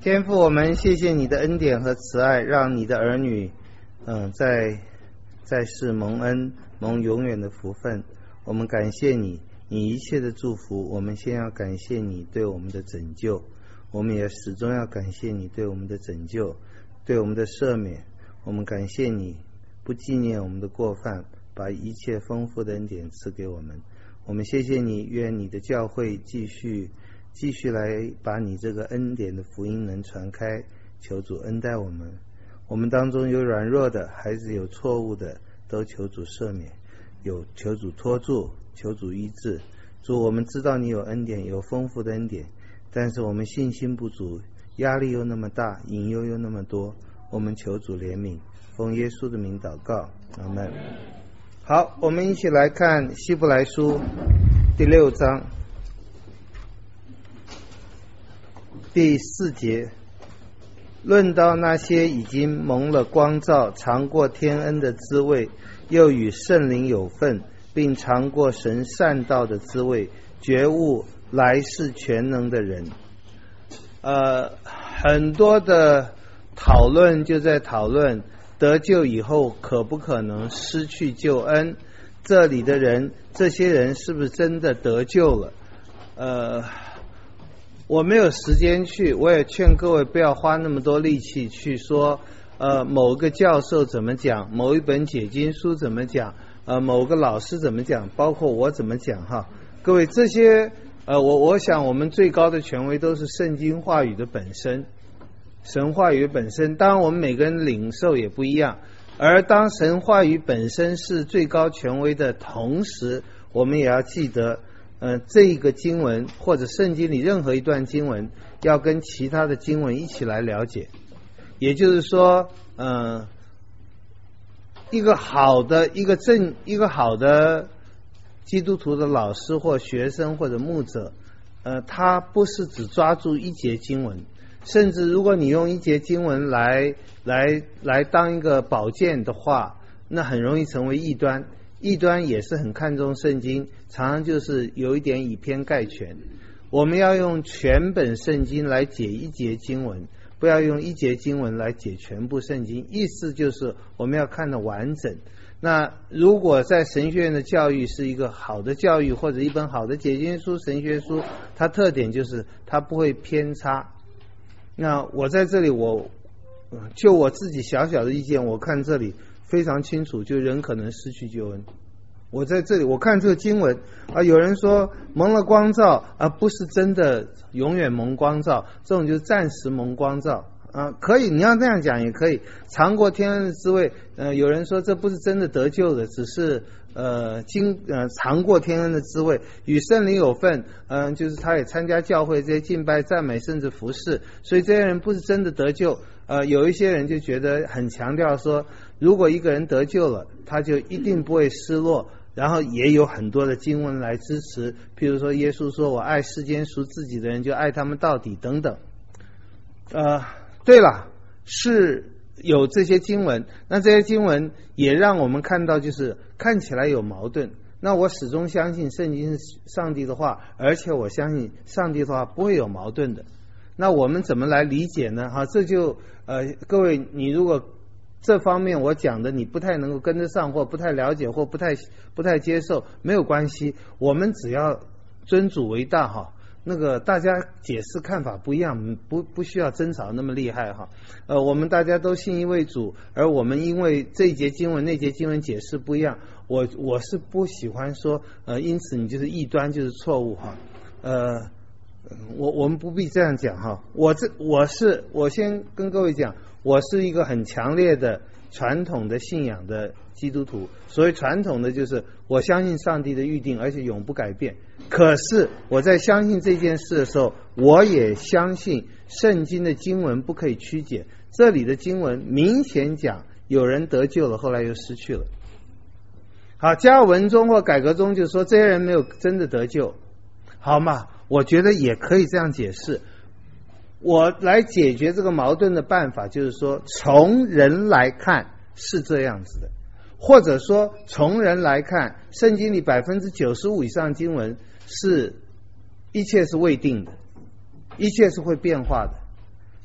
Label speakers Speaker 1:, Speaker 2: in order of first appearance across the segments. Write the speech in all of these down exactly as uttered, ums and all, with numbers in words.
Speaker 1: 天父，我们谢谢你的恩典和慈爱，让你的儿女嗯，在在世蒙恩，蒙永远的福分。我们感谢你，你一切的祝福，我们先要感谢你对我们的拯救，我们也始终要感谢你对我们的拯救，对我们的赦免。我们感谢你不纪念我们的过犯，把一切丰富的恩典赐给我们。我们谢谢你，愿你的教会继续继续来把你这个恩典的福音能传开，求主恩待我们。我们当中有软弱的孩子，有错误的，都求主赦免，有求主托住，求主医治。主，我们知道你有恩典，有丰富的恩典，但是我们信心不足，压力又那么大，引诱又那么多，我们求主怜悯，奉耶稣的名祷告，阿们。好，我们一起来看希伯来书第六章第四节，论到那些已经蒙了光照，尝过天恩的滋味，又与圣灵有份，并尝过神善道的滋味，觉悟来世全能的人。呃，很多的讨论就在讨论得救以后可不可能失去救恩，这里的人，这些人是不是真的得救了？呃，我没有时间去，我也劝各位不要花那么多力气去说呃，某个教授怎么讲，某一本解经书怎么讲，呃，某个老师怎么讲，包括我怎么讲哈。各位，这些呃，我我想我们最高的权威都是圣经话语的本身，神话语本身。当然我们每个人领受也不一样，而当神话语本身是最高权威的同时，我们也要记得呃，这一个经文或者圣经里任何一段经文要跟其他的经文一起来了解。也就是说呃，一个好的一个正一个好的基督徒的老师或学生或者牧者，呃，他不是只抓住一节经文，甚至如果你用一节经文来来来当一个宝剑的话，那很容易成为异端。异端也是很看重圣经，常常就是有一点以偏概全。我们要用全本圣经来解一节经文，不要用一节经文来解全部圣经，意思就是我们要看得完整。那如果在神学院的教育是一个好的教育，或者一本好的解经书、神学书，它特点就是它不会偏差。那我在这里我就我自己小小的意见，我看这里非常清楚，就人可能失去救恩。我在这里我看这个经文啊，有人说蒙了光照啊，不是真的永远蒙光照，这种就是暂时蒙光照啊，可以，你要这样讲也可以。尝过天恩的滋味，呃，有人说这不是真的得救的，只是呃经呃尝过天恩的滋味，与圣灵有份，嗯、呃，就是他也参加教会这些敬拜、赞美，甚至服侍，所以这些人不是真的得救。呃，有一些人就觉得很强调说，如果一个人得救了，他就一定不会失落。然后也有很多的经文来支持，譬如说耶稣说我爱世间属自己的人，就爱他们到底等等。呃，对了，是有这些经文，那这些经文也让我们看到就是看起来有矛盾。那我始终相信圣经是上帝的话，而且我相信上帝的话不会有矛盾的。那我们怎么来理解呢？哈，这就呃，各位，你如果这方面我讲的你不太能够跟得上，或不太了解，或不太不太接受，没有关系，我们只要尊主为大哈。那个大家解释看法不一样，不不需要争吵那么厉害哈。呃，我们大家都信一位主，而我们因为这一节经文那节经文解释不一样，我我是不喜欢说呃，因此你就是异端，就是错误哈。呃。我我们不必这样讲哈，我这我是我先跟各位讲，我是一个很强烈的传统的信仰的基督徒。所谓传统的就是我相信上帝的预定，而且永不改变。可是我在相信这件事的时候，我也相信圣经的经文不可以曲解。这里的经文明显讲有人得救了，后来又失去了。好，加尔文中或改革中就说这些人没有真的得救，好吗？我觉得也可以这样解释。我来解决这个矛盾的办法就是说，从人来看是这样子的，或者说从人来看，圣经里百分之九十五以上经文是一切是未定的，一切是会变化的。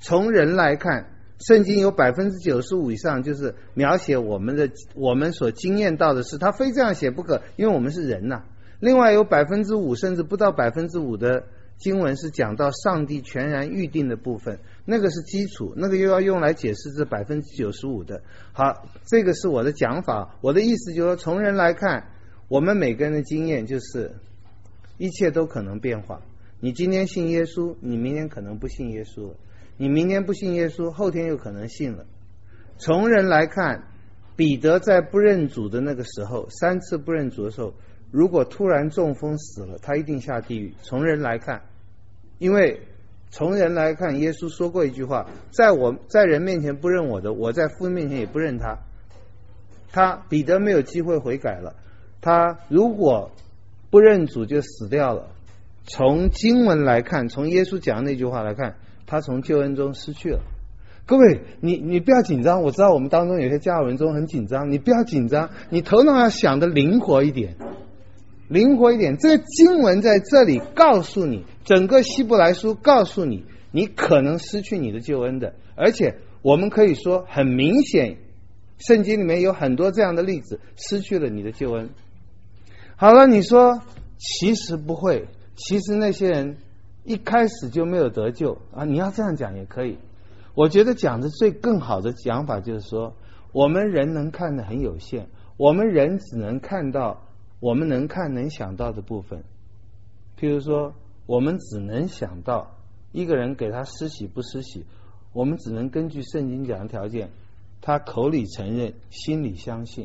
Speaker 1: 从人来看，圣经有百分之九十五以上就是描写我们的我们所经验到的事，他非这样写不可，因为我们是人呐、啊。另外有百分之五甚至不到百分之五的经文是讲到上帝全然预定的部分，那个是基础，那个又要用来解释这百分之九十五的。好，这个是我的讲法。我的意思就是说，从人来看，我们每个人的经验就是一切都可能变化。你今天信耶稣，你明天可能不信耶稣了；你明天不信耶稣，后天又可能信了。从人来看，彼得在不认主的那个时候，三次不认主的时候，如果突然中风死了，他一定下地狱。从人来看，因为从人来看，耶稣说过一句话，在我在人面前不认我的，我在父面前也不认他。他彼得没有机会悔改了，他如果不认主就死掉了。从经文来看，从耶稣讲的那句话来看，他从救恩中失去了。各位，你你不要紧张，我知道我们当中有些加尔文中很紧张，你不要紧张，你头脑要想的灵活一点。灵活一点，这个经文在这里告诉你，整个希伯来书告诉你，你可能失去你的救恩的。而且我们可以说很明显，圣经里面有很多这样的例子，失去了你的救恩。好了，你说其实不会，其实那些人一开始就没有得救啊，你要这样讲也可以。我觉得讲的最更好的讲法就是说，我们人能看的很有限，我们人只能看到我们能看能想到的部分。譬如说，我们只能想到一个人给他施洗不施洗，我们只能根据圣经讲的条件，他口里承认，心里相信。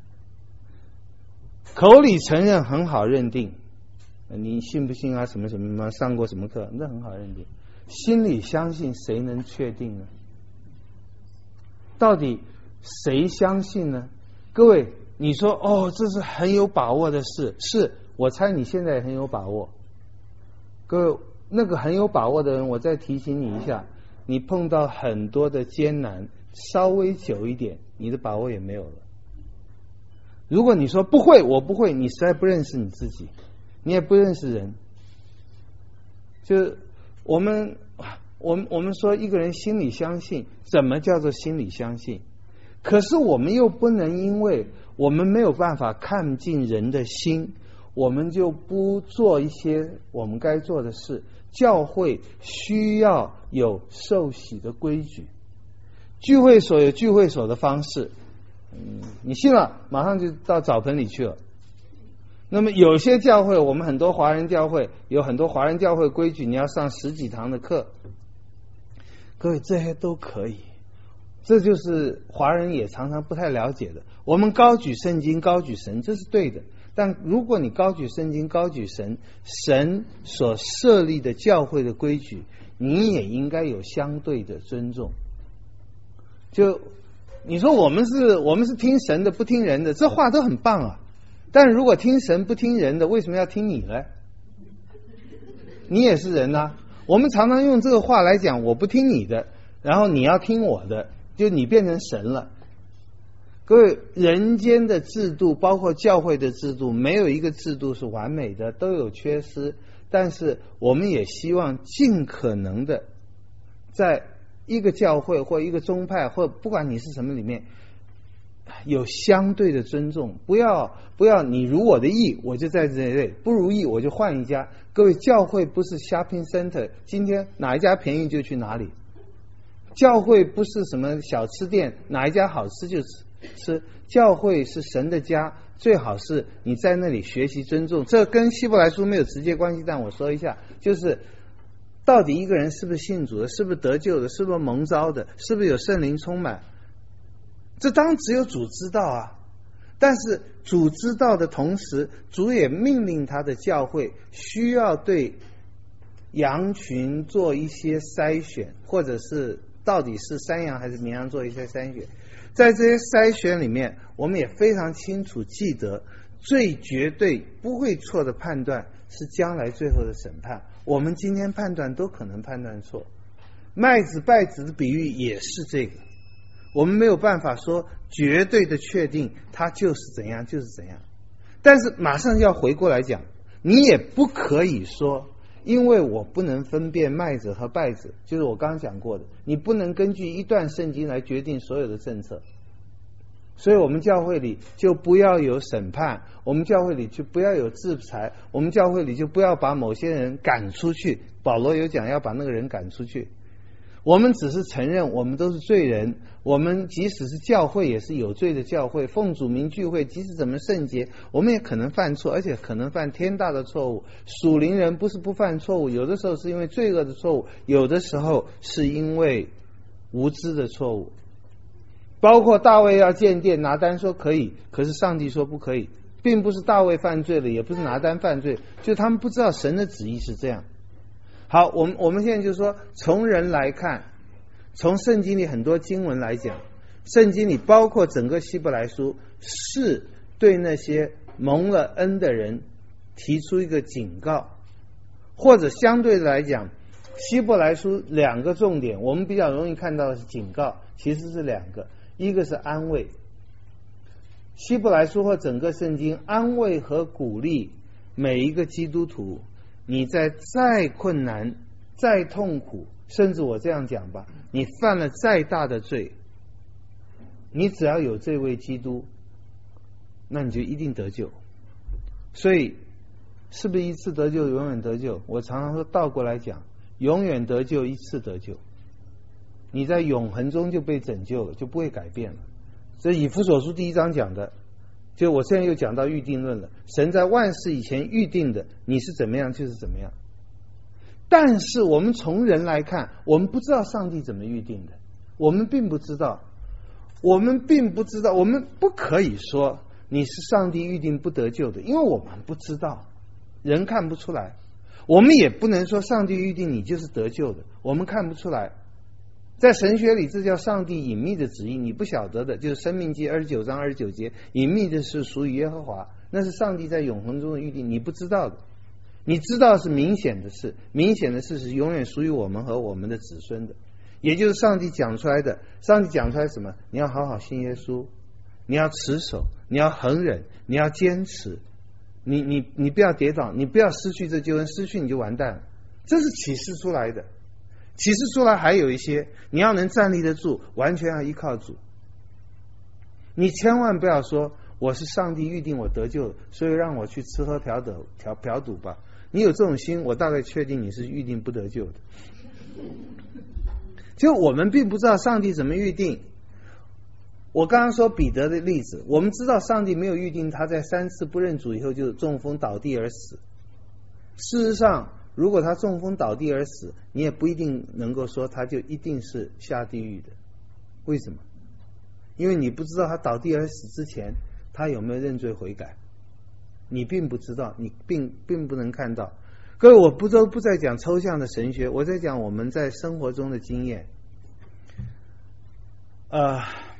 Speaker 1: 口里承认很好认定，你信不信啊？什么什么什么上过什么课，那很好认定。心里相信，谁能确定呢？到底谁相信呢？各位，你说哦，这是很有把握的事，是我猜你现在也很有把握。各位，那个很有把握的人，我再提醒你一下，你碰到很多的艰难，稍微久一点，你的把握也没有了。如果你说不会，我不会，你实在不认识你自己，你也不认识人。就我们我们我们说一个人心里相信，怎么叫做心里相信？可是我们又不能因为我们没有办法看进人的心，我们就不做一些我们该做的事。教会需要有受洗的规矩，聚会所有聚会所的方式。嗯，你信了，马上就到澡盆里去了。那么有些教会，我们很多华人教会有很多华人教会规矩，你要上十几堂的课。各位，这些都可以，这就是华人也常常不太了解的。我们高举圣经，高举神，这是对的。但如果你高举圣经，高举神，神所设立的教会的规矩，你也应该有相对的尊重。就你说我们是我们是听神的，不听人的，这话都很棒啊。但如果听神不听人的，为什么要听你呢？你也是人啊。我们常常用这个话来讲，我不听你的，然后你要听我的，就你变成神了。各位，人间的制度，包括教会的制度，没有一个制度是完美的，都有缺失。但是我们也希望尽可能的在一个教会或一个宗派，或不管你是什么里面，有相对的尊重。不要不要你如我的意，我就在这里；不如意，我就换一家。各位，教会不是 shopping center， 今天哪一家便宜就去哪里。教会不是什么小吃店，哪一家好吃就吃。吃教会是神的家，最好是你在那里学习尊重。这跟希伯来书没有直接关系，但我说一下，就是到底一个人是不是信主的，是不是得救的，是不是蒙召的，是不是有圣灵充满，这当然只有主知道啊。但是主知道的同时，主也命令他的教会需要对羊群做一些筛选，或者是到底是山羊还是绵羊做一些筛选。在这些筛选里面，我们也非常清楚记得，最绝对不会错的判断是将来最后的审判。我们今天判断都可能判断错，麦子稗子的比喻也是这个，我们没有办法说绝对的确定它就是怎样就是怎样。但是马上要回过来讲，你也不可以说因为我不能分辨麦子和稗子，就是我刚刚讲过的，你不能根据一段圣经来决定所有的政策。所以我们教会里就不要有审判，我们教会里就不要有制裁，我们教会里就不要把某些人赶出去。保罗有讲要把那个人赶出去，我们只是承认我们都是罪人，我们即使是教会也是有罪的教会，奉主名聚会，即使怎么圣洁，我们也可能犯错，而且可能犯天大的错误。属灵人不是不犯错误，有的时候是因为罪恶的错误，有的时候是因为无知的错误。包括大卫要建殿，拿单说可以，可是上帝说不可以，并不是大卫犯罪了，也不是拿单犯罪，就他们不知道神的旨意是这样。好，我们我们现在就说，从人来看，从圣经里很多经文来讲，圣经里包括整个希伯来书是对那些蒙了恩的人提出一个警告，或者相对的来讲，希伯来书两个重点，我们比较容易看到的是警告，其实是两个，一个是安慰。希伯来书或整个圣经安慰和鼓励每一个基督徒，你在再困难再痛苦，甚至我这样讲吧，你犯了再大的罪，你只要有这位基督，那你就一定得救。所以是不是一次得救永远得救？我常常说倒过来讲，永远得救一次得救，你在永恒中就被拯救了，就不会改变了。所以以弗所书第一章讲的，就我现在又讲到预定论了，神在万事以前预定的，你是怎么样就是怎么样。但是我们从人来看，我们不知道上帝怎么预定的，我们并不知道，我们并不知道，我们不可以说你是上帝预定不得救的，因为我们不知道，人看不出来。我们也不能说上帝预定你就是得救的，我们看不出来。在神学里这叫上帝隐秘的旨意，你不晓得的，就是申命记二十九章二十九节，隐秘的是属于耶和华，那是上帝在永恒中的预定，你不知道的。你知道是明显的事，明显的事是永远属于我们和我们的子孙的，也就是上帝讲出来的。上帝讲出来什么？你要好好信耶稣，你要持守，你要恒忍，你要坚持，你你你不要跌倒，你不要失去这救恩，失去你就完蛋了。这是启示出来的。启示出来还有一些，你要能站立得住，完全要依靠主。你千万不要说我是上帝预定我得救，所以让我去吃喝嫖赌嫖嫖赌吧。你有这种心，我大概确定你是预定不得救的。就我们并不知道上帝怎么预定。我刚刚说彼得的例子，我们知道上帝没有预定他在三次不认主以后就中风倒地而死。事实上如果他中风倒地而死，你也不一定能够说他就一定是下地狱的。为什么？因为你不知道他倒地而死之前他有没有认罪悔改，你并不知道，你并并不能看到。各位，我不都不再讲抽象的神学，我在讲我们在生活中的经验。呃，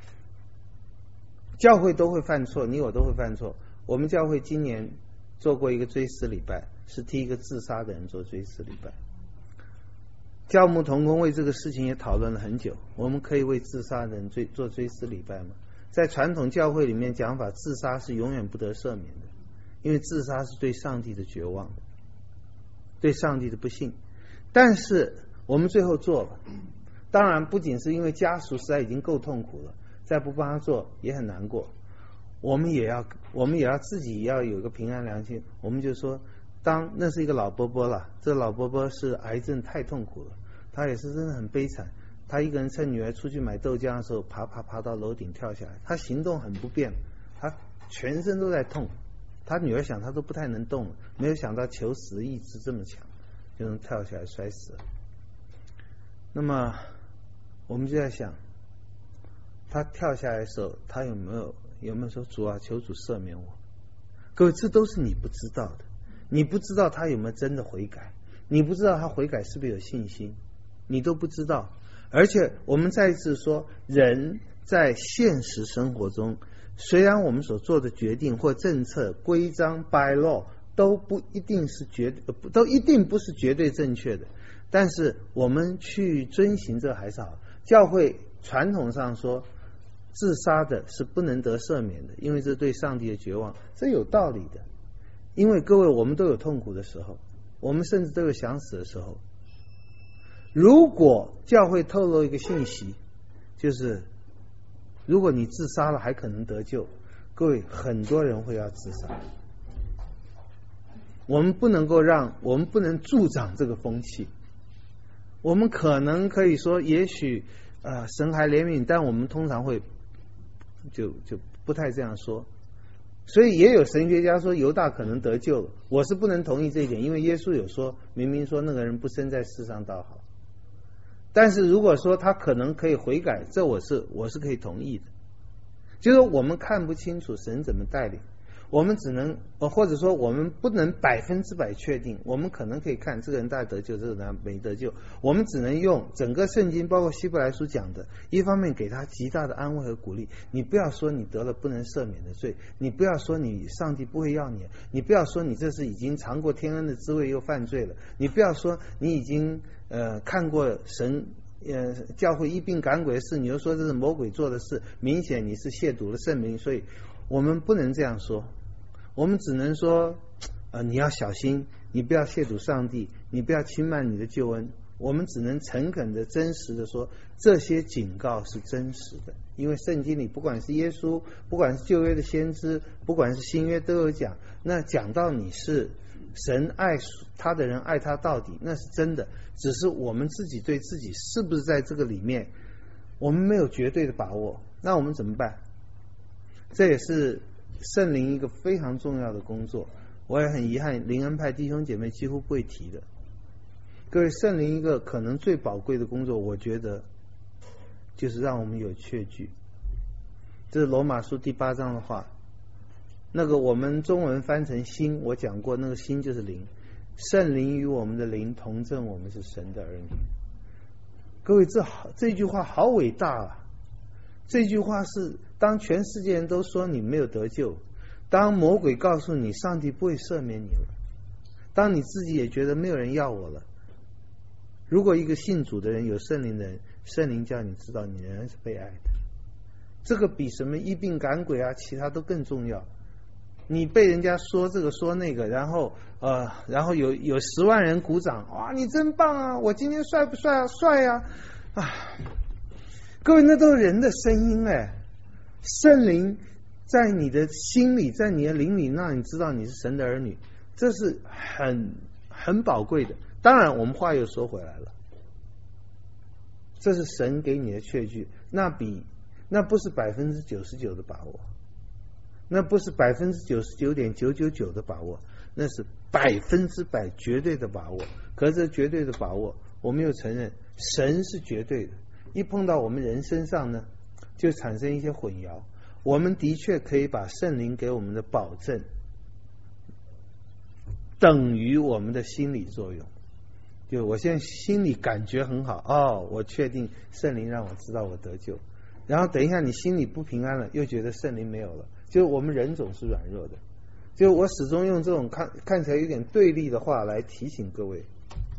Speaker 1: 教会都会犯错，你我都会犯错。我们教会今年做过一个追思礼拜，是替一个自杀的人做追思礼拜。教牧同工为这个事情也讨论了很久，我们可以为自杀的人追做追思礼拜吗？在传统教会里面讲法，自杀是永远不得赦免的，因为自杀是对上帝的绝望，对上帝的不信。但是我们最后做了，当然不仅是因为家属实在已经够痛苦了，再不帮他做也很难过。我们也要我们也要自己要有一个平安良心。我们就说，当那是一个老伯伯了，这个老伯伯是癌症太痛苦了，他也是真的很悲惨。他一个人趁女儿出去买豆浆的时候，爬爬爬到楼顶跳下来，他行动很不便，他全身都在痛。他女儿想他都不太能动了，没有想到求死的意志这么强，就能跳下来摔死了。那么我们就在想，他跳下来的时候，他有没有有没有说主啊，求主赦免我？各位，这都是你不知道的。你不知道他有没有真的悔改，你不知道他悔改是不是有信心，你都不知道。而且我们再一次说，人在现实生活中，虽然我们所做的决定或政策规章 by law 都不一定是绝都一定不是绝对正确的，但是我们去遵行这还是好。教会传统上说自杀的是不能得赦免的，因为这对上帝的绝望，这有道理的。因为各位，我们都有痛苦的时候， 我们甚至都有想死的时候。如果教会透露一个信息，就是如果你自杀了还可能得救，各位，很多人会要自杀。我们不能够让，我们不能助长这个风气。我们可能可以说，也许呃神还怜悯，但我们通常会就就不太这样说。所以也有神学家说犹大可能得救了，我是不能同意这一点，因为耶稣有说，明明说那个人不生在世上倒好。但是如果说他可能可以悔改，这我是我是可以同意的。就是我们看不清楚神怎么带领，我们只能或者说我们不能百分之百确定，我们可能可以看这个人大概得救，这个人没得救，我们只能用整个圣经包括希伯来书讲的，一方面给他极大的安慰和鼓励。你不要说你得了不能赦免的罪，你不要说你上帝不会要你，你不要说你这是已经尝过天恩的滋味又犯罪了，你不要说你已经呃看过神呃教会医病赶鬼的事，你又说这是魔鬼做的事，明显你是亵渎了圣名。所以我们不能这样说，我们只能说呃你要小心，你不要亵渎上帝，你不要轻慢你的救恩。我们只能诚恳的真实的说，这些警告是真实的，因为圣经里不管是耶稣，不管是旧约的先知，不管是新约都有讲，那讲到你是神爱他的人爱他到底，那是真的，只是我们自己对自己是不是在这个里面我们没有绝对的把握，那我们怎么办？这也是圣灵一个非常重要的工作，我也很遗憾灵恩派弟兄姐妹几乎不会提的。各位，圣灵一个可能最宝贵的工作，我觉得就是让我们有确据。这是罗马书第八章的话，那个我们中文翻成心，我讲过那个心就是灵，圣灵与我们的灵同证我们是神的儿女。各位，这好，这句话好伟大啊！这句话是当全世界人都说你没有得救，当魔鬼告诉你上帝不会赦免你了，当你自己也觉得没有人要我了，如果一个信主的人有圣灵的人，圣灵叫你知道你仍然是被爱的，这个比什么医病赶鬼啊其他都更重要。你被人家说这个说那个，然后呃，然后有有十万人鼓掌，哇，你真棒啊！我今天帅不帅啊？帅啊！啊，各位，那都是人的声音哎。圣灵在你的心里，在你的灵里，让你知道你是神的儿女，这是很很宝贵的。当然，我们话又说回来了，这是神给你的确据，那比那不是百分之九十九的把握。那不是百分之九十九点九九九的把握，那是百分之百绝对的把握。可是这绝对的把握，我们又承认神是绝对的，一碰到我们人身上呢，就产生一些混淆。我们的确可以把圣灵给我们的保证等于我们的心理作用。就我现在心里感觉很好，哦，我确定圣灵让我知道我得救，然后等一下你心里不平安了，又觉得圣灵没有了。就我们人总是软弱的，就我始终用这种看看起来有点对立的话来提醒各位。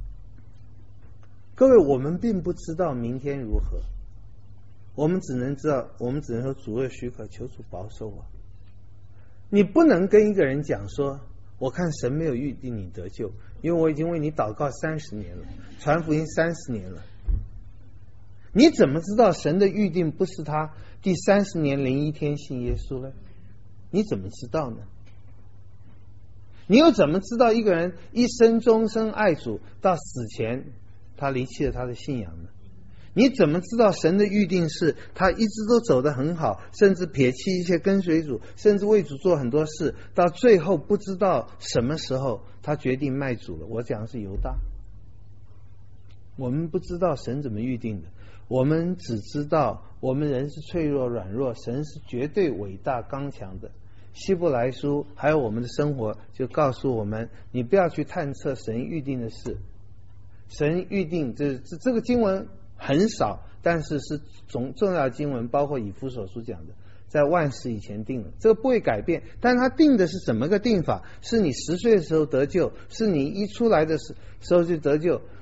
Speaker 1: 各位，我们并不知道明天如何，我们只能知道，我们只能说主若许可，求主保守我。你不能跟一个人讲说，我看神没有预定你得救，因为我已经为你祷告三十年了，传福音三十年了。你怎么知道神的预定不是他第三十年零一天信耶稣呢？你怎么知道呢？你又怎么知道一个人一生终身爱主，到死前他离弃了他的信仰呢？你怎么知道神的预定是他一直都走得很好，甚至撇弃一切跟随主，甚至为主做很多事，到最后不知道什么时候他决定卖主了？我讲的是犹大。我们不知道神怎么预定的，我们只知道我们人是脆弱软弱，神是绝对伟大刚强的。希伯来书还有我们的生活就告诉我们，你不要去探测神预定的事。神预定这这这个经文很少，但是是重重要的经文，包括以弗所书讲的，在万事以前定了，这个不会改变。但他定的是怎么个定法？是你十岁的时候得救，是你一出来的时候就得救，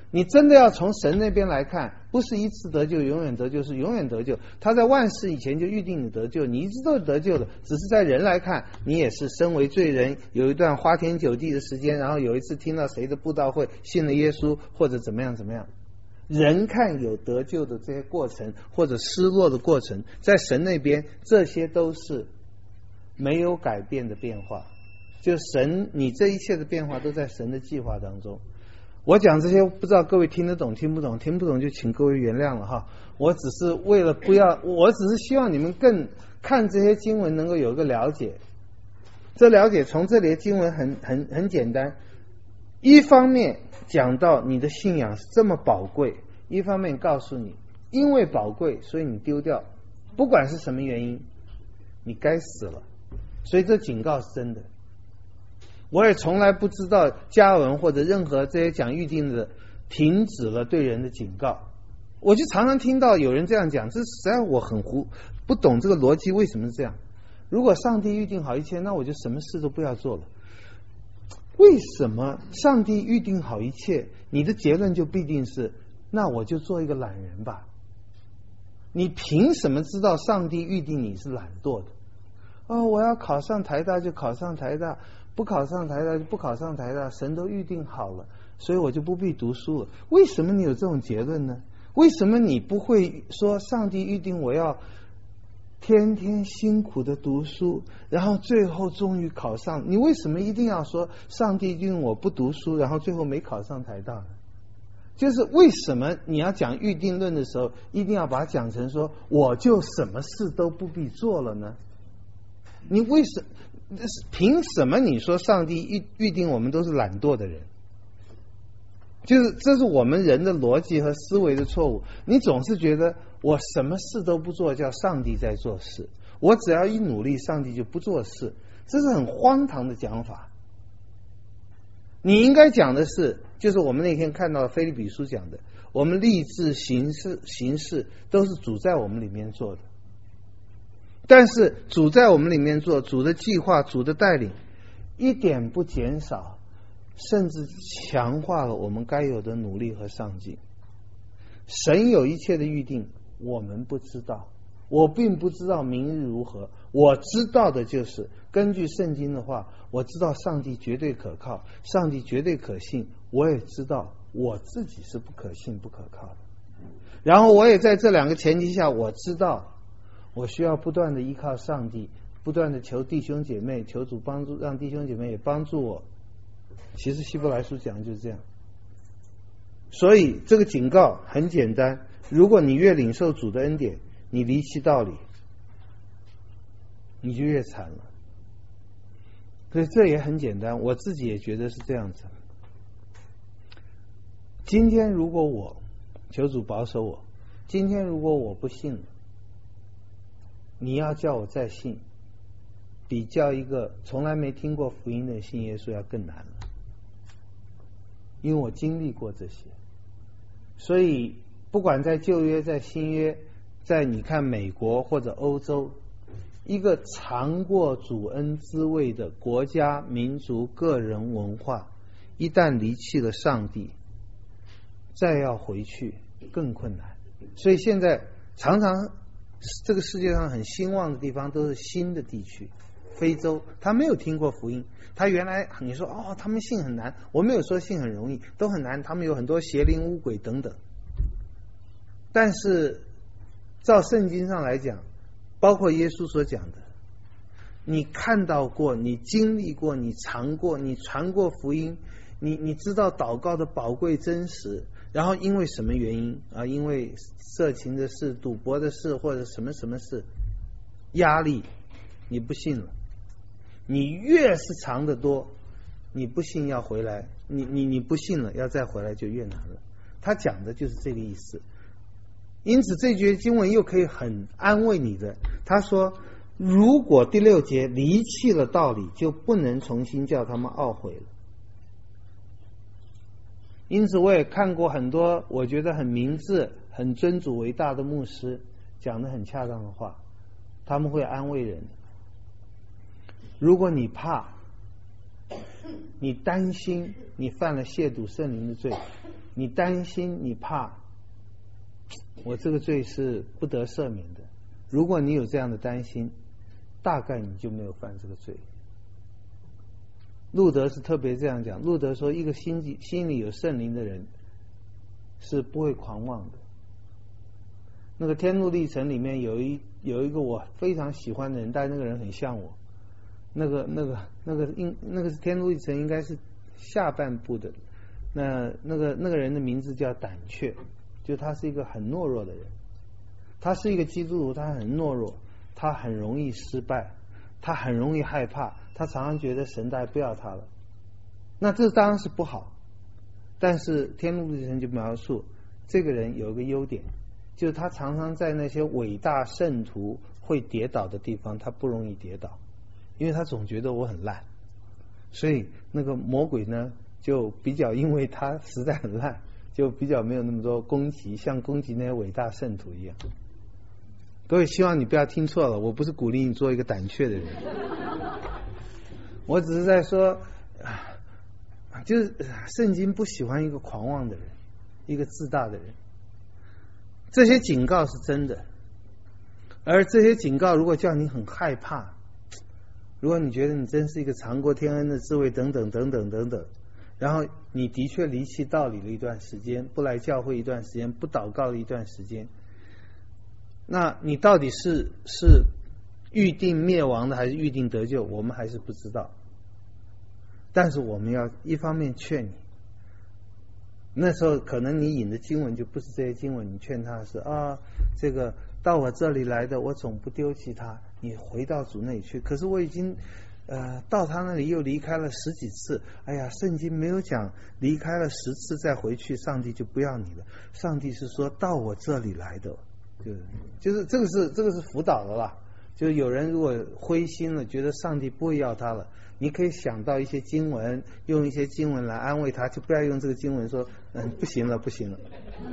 Speaker 1: 你真的要从神那边来看，不是一次得救永远得救，是永远得救。他在万事以前就预定你得救，你一直都是得救的，只是在人来看，你也是身为罪人，有一段花天酒地的时间，然后有一次听到谁的布道会信了耶稣，或者怎么样怎么样。人看有得救的这些过程，或者失落的过程，在神那边这些都是没有改变的变化，就神你这一切的变化都在神的计划当中。我讲这些不知道各位听得懂听不懂，听不懂就请各位原谅了哈。我只是为了不要，我只是希望你们更看这些经文能够有一个了解。这了解从这里的经文很很很简单，一方面讲到你的信仰是这么宝贵，一方面告诉你因为宝贵所以你丢掉，不管是什么原因你该死了。所以这警告是真的。我也从来不知道加文或者任何这些讲预定的停止了对人的警告，我就常常听到有人这样讲，这实在我很糊不懂这个逻辑为什么是这样。如果上帝预定好一切，那我就什么事都不要做了。为什么上帝预定好一切，你的结论就必定是那我就做一个懒人吧？你凭什么知道上帝预定你是懒惰的？哦，我要考上台大就考上台大，不考上台大就不考上台大，神都预定好了，所以我就不必读书了。为什么你有这种结论呢？为什么你不会说上帝预定我要天天辛苦的读书，然后最后终于考上？你为什么一定要说上帝预定我不读书，然后最后没考上台大呢？就是为什么你要讲预定论的时候，一定要把它讲成说我就什么事都不必做了呢？你为什凭什么你说上帝预预定我们都是懒惰的人？就是这是我们人的逻辑和思维的错误。你总是觉得我什么事都不做叫上帝在做事，我只要一努力上帝就不做事，这是很荒唐的讲法。你应该讲的是，就是我们那天看到腓立比书讲的，我们立志行事行事都是主在我们里面做的。但是主在我们里面做，主的计划，主的带领一点不减少，甚至强化了我们该有的努力和上进。神有一切的预定，我们不知道，我并不知道明日如何，我知道的就是根据圣经的话，我知道上帝绝对可靠，上帝绝对可信，我也知道我自己是不可信不可靠的。然后我也在这两个前提下，我知道我需要不断的依靠上帝，不断的求弟兄姐妹，求主帮助，让弟兄姐妹也帮助我。其实希伯来书讲的就是这样。所以这个警告很简单，如果你越领受主的恩典，你离弃道理，你就越惨了。所以这也很简单，我自己也觉得是这样子。今天如果我求主保守我，今天如果我不信了，你要叫我再信，比叫一个从来没听过福音的信耶稣要更难了。因为我经历过这些，所以不管在旧约在新约，在你看美国或者欧洲，一个尝过主恩滋味的国家民族个人文化，一旦离弃了上帝，再要回去更困难。所以现在常常这个世界上很兴旺的地方都是新的地区，非洲他没有听过福音，他原来你说哦他们信很难，我没有说信很容易，都很难，他们有很多邪灵污鬼等等。但是照圣经上来讲，包括耶稣所讲的，你看到过，你经历过，你尝过，你传过福音，你你知道祷告的宝贵真实，然后因为什么原因啊？因为色情的事、赌博的事或者什么什么事压力，你不信了。你越是尝得多，你不信要回来，你你你不信了要再回来就越难了。他讲的就是这个意思。因此这节经文又可以很安慰你的，他说如果第六节离弃了道理，就不能重新叫他们懊悔了。因此我也看过很多我觉得很明智很尊主为大的牧师讲得很恰当的话，他们会安慰人。如果你怕，你担心你犯了亵渎圣灵的罪， 你担心你怕，我这个罪是不得赦免的。如果你有这样的担心，大概你就没有犯这个罪。路德是特别这样讲，路德说一个心里心里有圣灵的人是不会狂妄的。那个天路历程里面有一有一个我非常喜欢的人，但那个人很像我。那个那个那个应那个是天路历程应该是下半部的。那那个那个人的名字叫胆怯，就他是一个很懦弱的人。他是一个基督徒，他很懦弱，他很容易失败，他很容易害怕，他常常觉得神大概不要他了。那这当然是不好。但是天路历程就描述这个人有一个优点，就是他常常在那些伟大圣徒会跌倒的地方，他不容易跌倒，因为他总觉得我很烂，所以那个魔鬼呢就比较，因为他实在很烂，就比较没有那么多攻击，像攻击那些伟大圣徒一样。各位，希望你不要听错了，我不是鼓励你做一个胆怯的人，我只是在说，就是圣经不喜欢一个狂妄的人，一个自大的人。这些警告是真的，而这些警告如果叫你很害怕，如果你觉得你真是一个尝过天恩的滋味等等等等等等，然后你的确离弃道理了一段时间，不来教会一段时间，不祷告了一段时间，那你到底是是预定灭亡的还是预定得救，我们还是不知道。但是我们要一方面劝你，那时候可能你引的经文就不是这些经文，你劝他是啊，这个到我这里来的，我总不丢弃他，你回到主那里去。可是我已经呃到他那里又离开了十几次，哎呀，圣经没有讲离开了十次再回去上帝就不要你了，上帝是说到我这里来的，就是就是这个是这个是辅导的啦。就有人如果灰心了，觉得上帝不会要他了，你可以想到一些经文，用一些经文来安慰他，就不要用这个经文说嗯不行了不行了。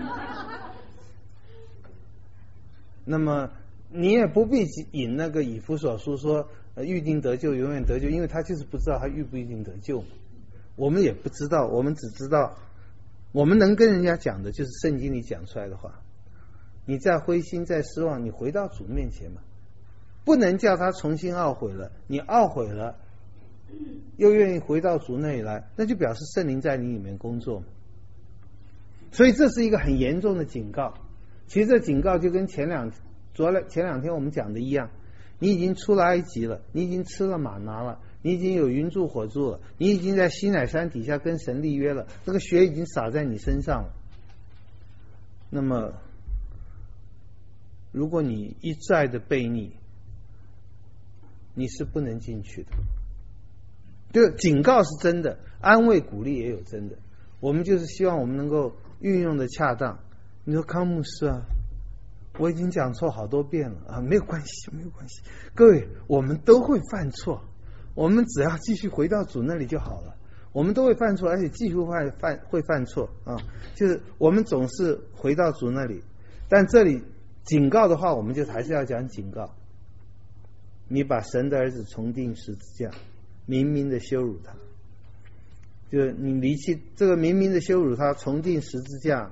Speaker 1: 那么你也不必引那个以弗所书说、呃、预定得救永远得救，因为他就是不知道他预不预定得救，我们也不知道，我们只知道我们能跟人家讲的就是圣经里讲出来的话。你再灰心再失望，你回到主面前嘛，不能叫他重新懊悔了，你懊悔了又愿意回到主那里来，那就表示圣灵在你里面工作嘛。所以这是一个很严重的警告。其实这警告就跟前两昨两前两天我们讲的一样，你已经出了埃及了，你已经吃了玛拿了，你已经有云柱火柱了，你已经在西乃山底下跟神立约了，这个血已经洒在你身上了。那么如果你一再的悖逆，你是不能进去的。就警告是真的，安慰鼓励也有真的，我们就是希望我们能够运用的恰当。你说康牧师啊，我已经讲错好多遍了啊，没有关系没有关系，各位我们都会犯错，我们只要继续回到主那里就好了。我们都会犯错，而且继续会犯会犯错啊，就是我们总是回到主那里。但这里警告的话，我们就还是要讲警告。你把神的儿子重钉十字架，明明的羞辱他，就是你离弃这个明明的羞辱他，重钉十字架，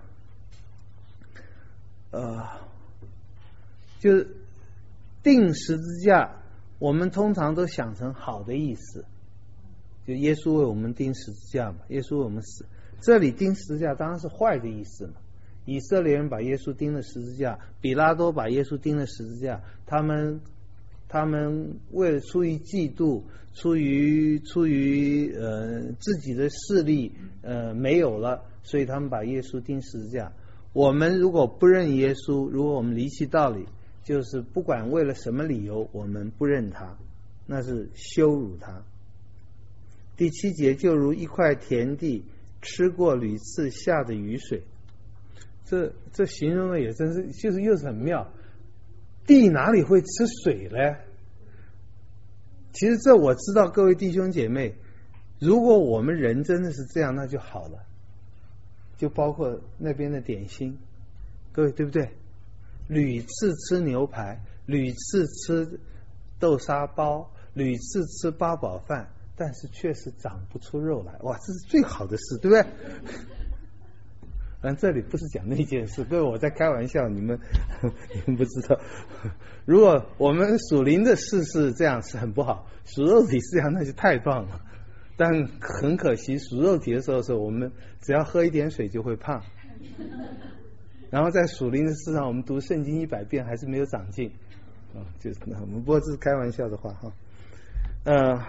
Speaker 1: 呃，就是钉十字架，我们通常都想成好的意思，就耶稣为我们钉十字架嘛，耶稣为我们死。这里钉十字架当然是坏的意思嘛。以色列人把耶稣钉了十字架，比拉多把耶稣钉了十字架，他们他们为了出于嫉妒，出于出于呃自己的势力呃没有了，所以他们把耶稣钉十字架。我们如果不认耶稣，如果我们离弃道理，就是不管为了什么理由我们不认他，那是羞辱他。第七节，就如一块田地吃过屡次下的雨水，这这形容的也真是，就是又是很妙。地哪里会吃水呢？其实这我知道，各位弟兄姐妹，如果我们人真的是这样，那就好了。就包括那边的点心，各位对不对？屡次吃牛排，屡次吃豆沙包，屡次吃八宝饭，但是确实长不出肉来。哇，这是最好的事，对不对？ 但这里不是讲那件事，各位我在开玩笑，你们你们不知道。如果我们属灵的事是这样是很不好，属肉体是这样那就太棒了。但很可惜，属肉体的时候是我们只要喝一点水就会胖。然后在属灵的事上，我们读圣经一百遍还是没有长进。啊，就是我们不过这是开玩笑的话哈。呃，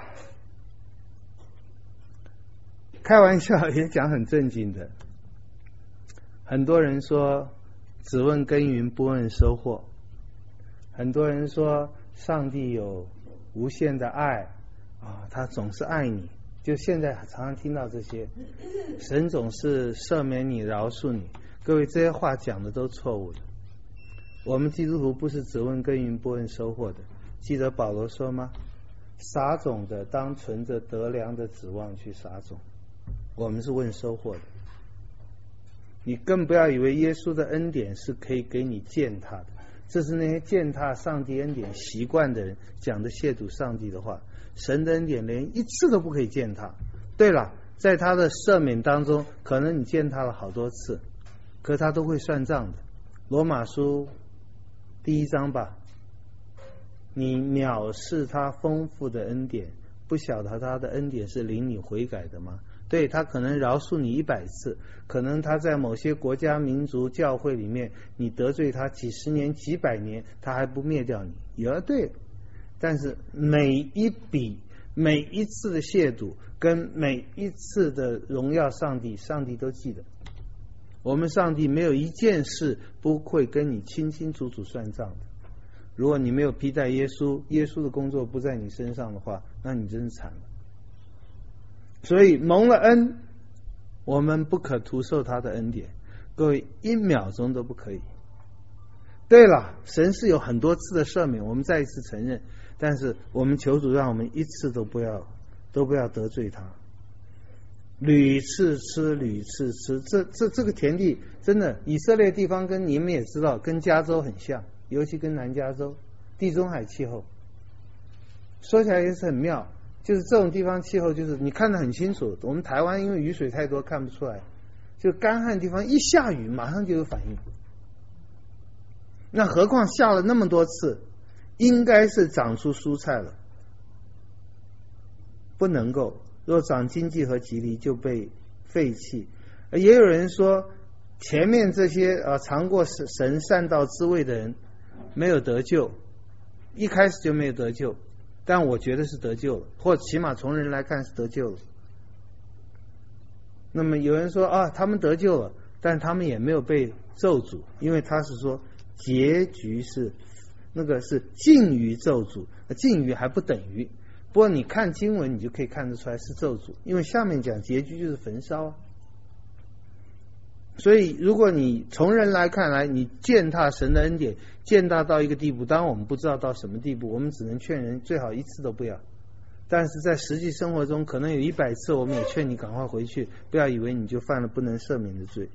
Speaker 1: 开玩笑也讲很正经的。很多人说只问耕耘不问收获，很多人说上帝有无限的爱啊，他总是爱你，就现在常常听到这些，神总是赦免你饶恕你，各位这些话讲的都错误的。我们基督徒不是只问耕耘不问收获的，记得保罗说吗？撒种的当存着得粮的指望去撒种，我们是问收获的。你更不要以为耶稣的恩典是可以给你践踏的，这是那些践踏上帝恩典习惯的人讲的亵渎上帝的话。神的恩典连一次都不可以践踏。对了，在他的赦免当中，可能你践踏了好多次，可他都会算账的。罗马书第一章吧，你藐视他丰富的恩典，不晓得他的恩典是领你悔改的吗？对，他可能饶恕你一百次，可能他在某些国家民族教会里面你得罪他几十年几百年，他还不灭掉你，也对。但是每一笔每一次的亵渎跟每一次的荣耀上帝，上帝都记得。我们上帝没有一件事不会跟你清清楚楚算账的。如果你没有披戴耶稣，耶稣的工作不在你身上的话，那你真是惨了。所以蒙了恩，我们不可徒受他的恩典，各位一秒钟都不可以。对了，神是有很多次的赦免，我们再一次承认，但是我们求主让我们一次都不要都不要得罪他。屡次吃屡次吃，这这这个田地真的，以色列地方跟你们也知道跟加州很像，尤其跟南加州地中海气候，说起来也是很妙。就是这种地方气候，就是你看得很清楚。我们台湾因为雨水太多看不出来，就干旱地方一下雨马上就有反应。那何况下了那么多次，应该是长出蔬菜了，不能够。若长荆棘和棘藜就被废弃。也有人说前面这些啊尝过神善道滋味的人没有得救，一开始就没有得救。但我觉得是得救了，或起码从人来看是得救了。那么有人说啊，他们得救了，但他们也没有被咒诅，因为他是说结局是那个是近于咒诅，近于还不等于。不过你看经文，你就可以看得出来是咒诅，因为下面讲结局就是焚烧啊。所以如果你从人来看来，你践踏神的恩典，践踏到一个地步，当然我们不知道到什么地步，我们只能劝人最好一次都不要。但是在实际生活中，可能有一百次，我们也劝你赶快回去，不要以为你就犯了不能赦免的罪。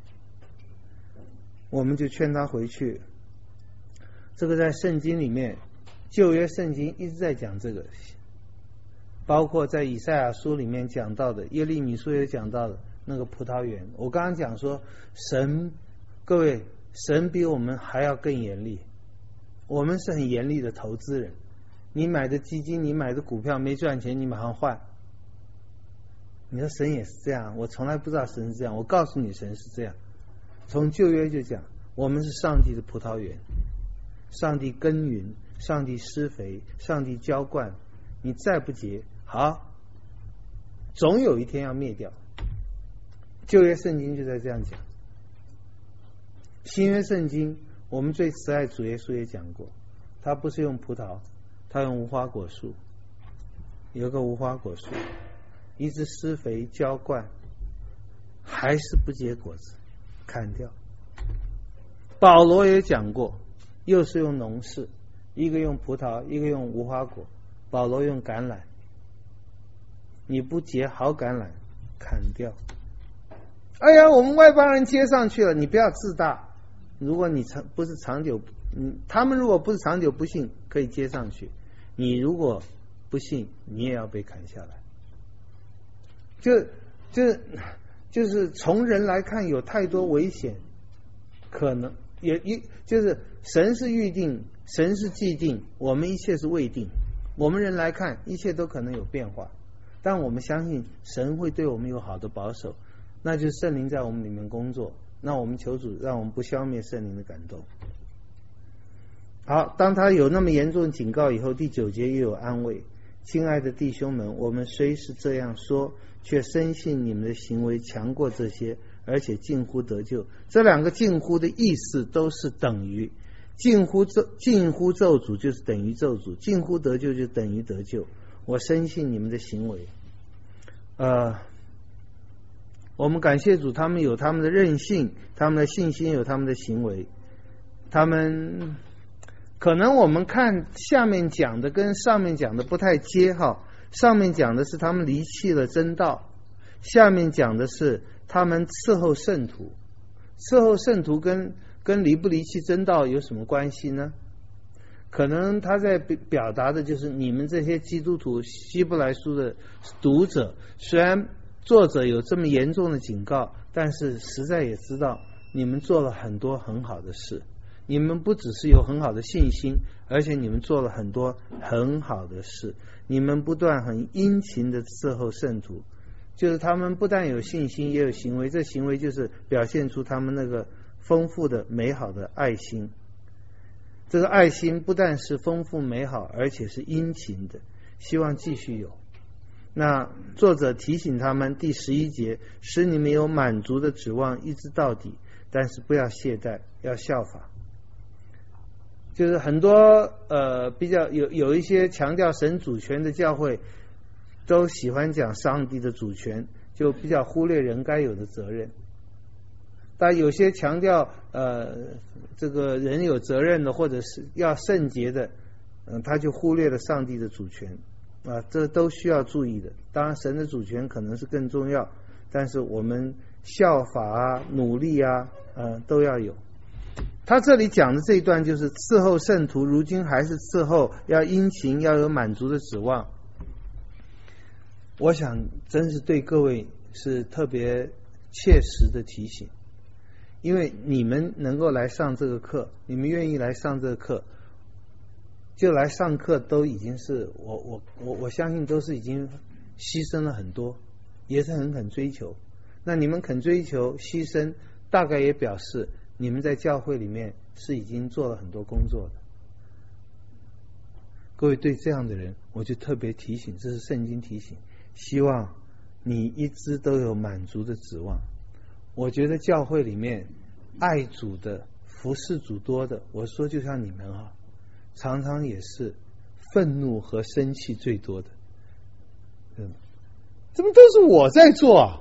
Speaker 1: 我们就劝他回去。这个在圣经里面，旧约圣经一直在讲这个，包括在以赛亚书里面讲到的，耶利米书也讲到的那个葡萄园。我刚刚讲说神，各位，神比我们还要更严厉，我们是很严厉的投资人。你买的基金，你买的股票没赚钱，你马上换。你说神也是这样，我从来不知道神是这样，我告诉你神是这样。从旧约就讲，我们是上帝的葡萄园，上帝耕耘，上帝施肥，上帝浇灌，你再不结，好，总有一天要灭掉。旧约圣经就在这样讲。新约圣经，我们最慈爱主耶稣也讲过，他不是用葡萄，他用无花果树，有个无花果树，一直施肥浇灌，还是不结果子，砍掉。保罗也讲过，又是用农事，一个用葡萄，一个用无花果，保罗用橄榄，你不结好橄榄，砍掉。哎呀，我们外邦人接上去了，你不要自大。如果你长不是长久，嗯，他们如果不是长久不信，可以接上去。你如果不信，你也要被砍下来。就就就是从人来看有太多危险，可能也一就是神是预定，神是既定，我们一切是未定。我们人来看一切都可能有变化，但我们相信神会对我们有好的保守，那就是圣灵在我们里面工作。那我们求主让我们不消灭圣灵的感动。好，当他有那么严重的警告以后，第九节又有安慰。亲爱的弟兄们，我们虽是这样说，却深信你们的行为强过这些，而且近乎得救。这两个近乎的意思都是等于，近乎咒近乎咒诅就是等于咒诅，近乎得救就等于得救。我深信你们的行为。呃，我们感谢主，他们有他们的韧性，他们的信心，有他们的行为。他们可能我们看下面讲的跟上面讲的不太接哈，上面讲的是他们离弃了真道，下面讲的是他们伺候圣徒。伺候圣徒跟跟离不离弃真道有什么关系呢？可能他在表达的就是你们这些基督徒希伯来书的读者，虽然作者有这么严重的警告，但是实在也知道你们做了很多很好的事，你们不只是有很好的信心，而且你们做了很多很好的事，你们不断很殷勤的伺候圣徒，就是他们不但有信心也有行为，这行为就是表现出他们那个丰富的美好的爱心。这个爱心不但是丰富美好，而且是殷勤的，希望继续有。那作者提醒他们，第十一节，使你们有满足的指望一直到底，但是不要懈怠，要效法。就是很多呃比较有有一些强调神主权的教会都喜欢讲上帝的主权，就比较忽略人该有的责任。但有些强调呃这个人有责任的，或者是要圣洁的，嗯、呃，他就忽略了上帝的主权啊，这都需要注意的。当然神的主权可能是更重要，但是我们效法啊努力啊呃都要有。他这里讲的这一段就是伺候圣徒，如今还是伺候，要殷勤，要有满足的指望。我想真是对各位是特别切实的提醒，因为你们能够来上这个课，你们愿意来上这个课，就来上课都已经是我我我我相信都是已经牺牲了很多，也是很肯追求。那你们肯追求牺牲，大概也表示你们在教会里面是已经做了很多工作的。各位对这样的人，我就特别提醒，这是圣经提醒，希望你一直都有满足的指望。我觉得教会里面爱主的、服侍主多的，我说就像你们啊，常常也是愤怒和生气最多的。嗯，怎么都是我在做啊？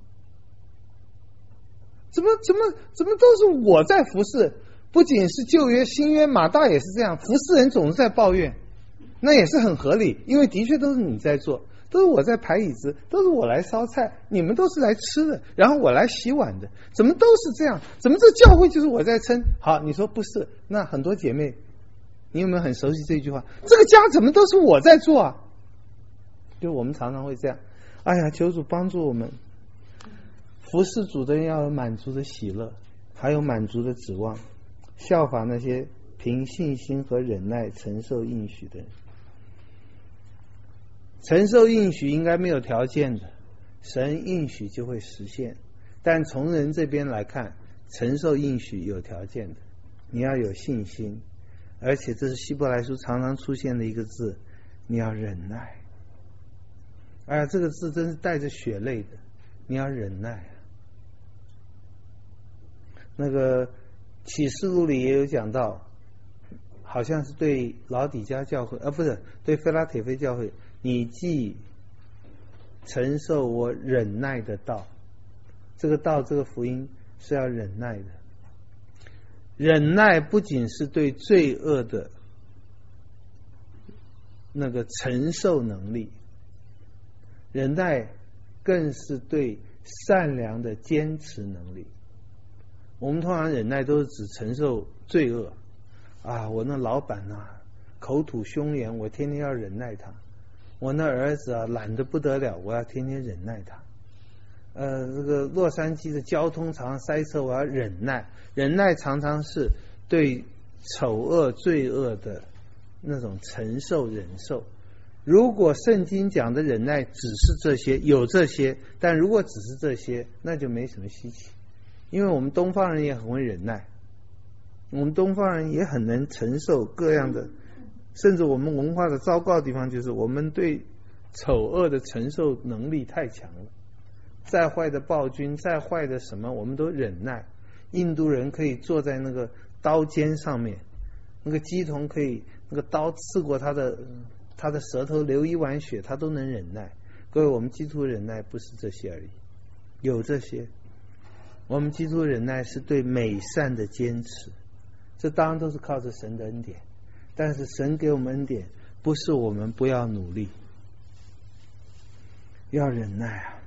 Speaker 1: 怎么怎么怎么都是我在服侍？不仅是旧约、新约，马大也是这样，服侍人总是在抱怨，那也是很合理，因为的确都是你在做。都是我在排椅子，都是我来烧菜，你们都是来吃的，然后我来洗碗的，怎么都是这样？怎么这教会就是我在撑？好，你说不是？那很多姐妹，你有没有很熟悉这句话？这个家怎么都是我在做啊？就我们常常会这样。哎呀，求主帮助我们，服侍主的人要有满足的喜乐，还有满足的指望，效法那些凭信心和忍耐承受应许的人。承受应许应该没有条件的，神应许就会实现。但从人这边来看，承受应许有条件的，你要有信心，而且这是希伯来书常常出现的一个字，你要忍耐。哎呀，这个字真是带着血泪的，你要忍耐。那个启示录里也有讲到，好像是对老底嘉教会，啊，不是对腓拉铁非教会，你既承受我忍耐的道，这个道，这个福音是要忍耐的。忍耐不仅是对罪恶的那个承受能力，忍耐更是对善良的坚持能力。我们通常忍耐都是指承受罪恶啊，我那老板啊口吐凶言，我天天要忍耐他。我那儿子啊懒得不得了，我要天天忍耐他呃，这个洛杉矶的交通常常塞车，我要忍耐。忍耐常常是对丑恶罪恶的那种承受忍受。如果圣经讲的忍耐只是这些，有这些，但如果只是这些，那就没什么稀奇。因为我们东方人也很会忍耐，我们东方人也很能承受各样的，甚至我们文化的糟糕的地方就是我们对丑恶的承受能力太强了。再坏的暴君，再坏的什么，我们都忍耐。印度人可以坐在那个刀尖上面，那个鸡童可以那个刀刺过他的他的舌头流一碗血，他都能忍耐。各位，我们基督忍耐不是这些而已，有这些。我们基督忍耐是对美善的坚持，这当然都是靠着神的恩典。但是神给我们恩典，不是我们不要努力，要忍耐啊。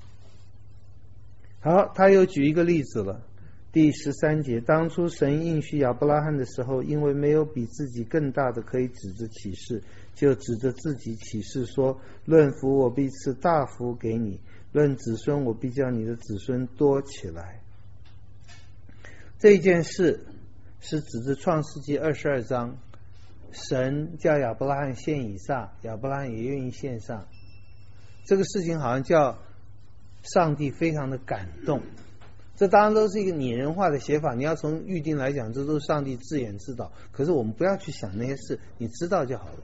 Speaker 1: 好，他又举一个例子了，第十三节，当初神应许亚伯拉罕的时候，因为没有比自己更大的可以指着启示，就指着自己启示说，论福我必赐大福给你，论子孙我必叫你的子孙多起来。这件事是指着创世纪二十二章，神叫亚伯拉罕献以撒，亚伯拉罕也愿意献上。这个事情好像叫上帝非常的感动，这当然都是一个拟人化的写法，你要从预定来讲，这都是上帝自演自导。可是我们不要去想那些事，你知道就好了。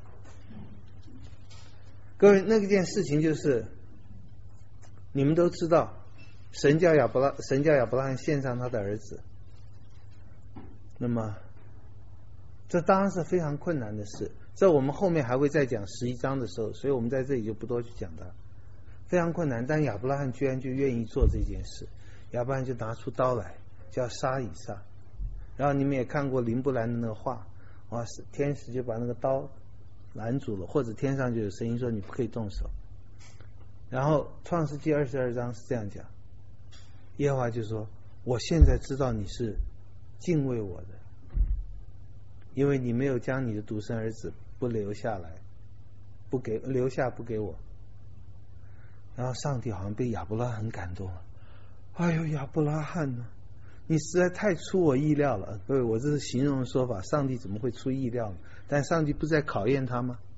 Speaker 1: 各位，那件事情就是你们都知道，神叫亚伯拉神叫亚伯拉罕献上他的儿子，那么这当然是非常困难的事，这我们后面还会再讲十一章的时候，所以我们在这里就不多去讲它。非常困难，但亚伯拉罕居然就愿意做这件事，亚伯拉罕就拿出刀来，就要杀以撒。然后你们也看过林布兰的那个画，哇，天使就把那个刀拦住了，或者天上就有声音说你不可以动手。然后创世纪二十二章是这样讲，耶和华就说，我现在知道你是敬畏我的，因为你没有将你的独生儿子不留下来，不给留下不给我。然后上帝好像被亚伯拉罕很感动了，哎呦，亚伯拉罕呢，你实在太出我意料了。各位，我这是形容的说法，上帝怎么会出意料呢？但上帝不是在考验他吗？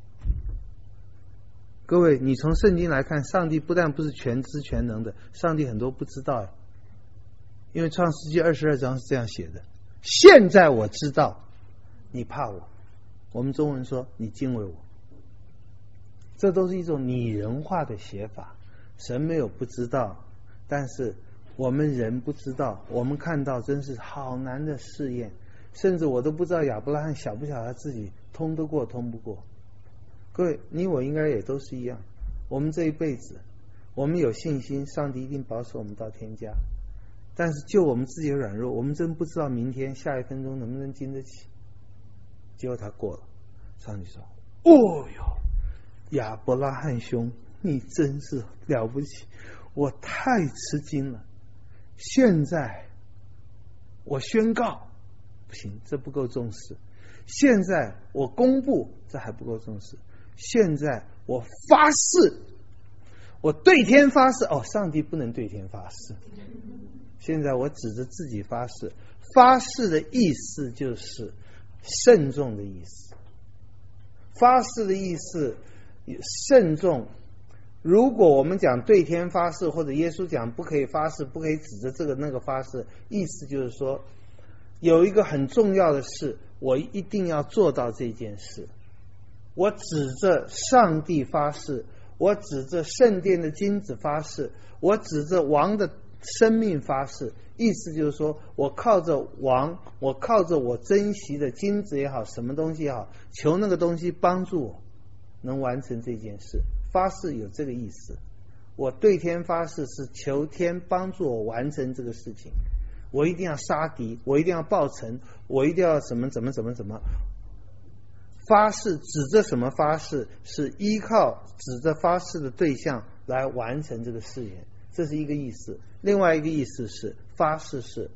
Speaker 1: 各位，你从圣经来看，上帝不但不是全知全能的，上帝很多不知道。因为创世纪二十二章是这样写的，现在我知道你怕我，我们中文说你敬畏我，这都是一种拟人化的写法。神没有不知道，但是我们人不知道，我们看到真是好难的试验，甚至我都不知道亚伯拉罕晓不晓得他自己通得过通不过。各位，你我应该也都是一样，我们这一辈子我们有信心上帝一定保守我们到天家，但是就我们自己的软弱，我们真不知道明天下一分钟能不能经得起。结果他过了，上帝说，哦哟，亚伯拉罕兄，你真是了不起，我太吃惊了。现在我宣告，不行，这不够重视。现在我公布，这还不够重视。现在我发誓，我对天发誓，哦，上帝不能对天发誓。现在我指着自己发誓，发誓的意思就是慎重的意思。发誓的意思慎重，如果我们讲对天发誓，或者耶稣讲不可以发誓，不可以指着这个那个发誓，意思就是说有一个很重要的事，我一定要做到这件事。我指着上帝发誓，我指着圣殿的金子发誓，我指着王的生命发誓，意思就是说我靠着王，我靠着我珍惜的金子也好，什么东西也好，求那个东西帮助我能完成这件事。发誓有这个意思，我对天发誓是求天帮助我完成这个事情，我一定要杀敌，我一定要报成，我一定要怎么怎么怎么怎么。发誓指着什么发誓，是依靠指着发誓的对象来完成这个誓言，这是一个意思。另外一个意思是发誓是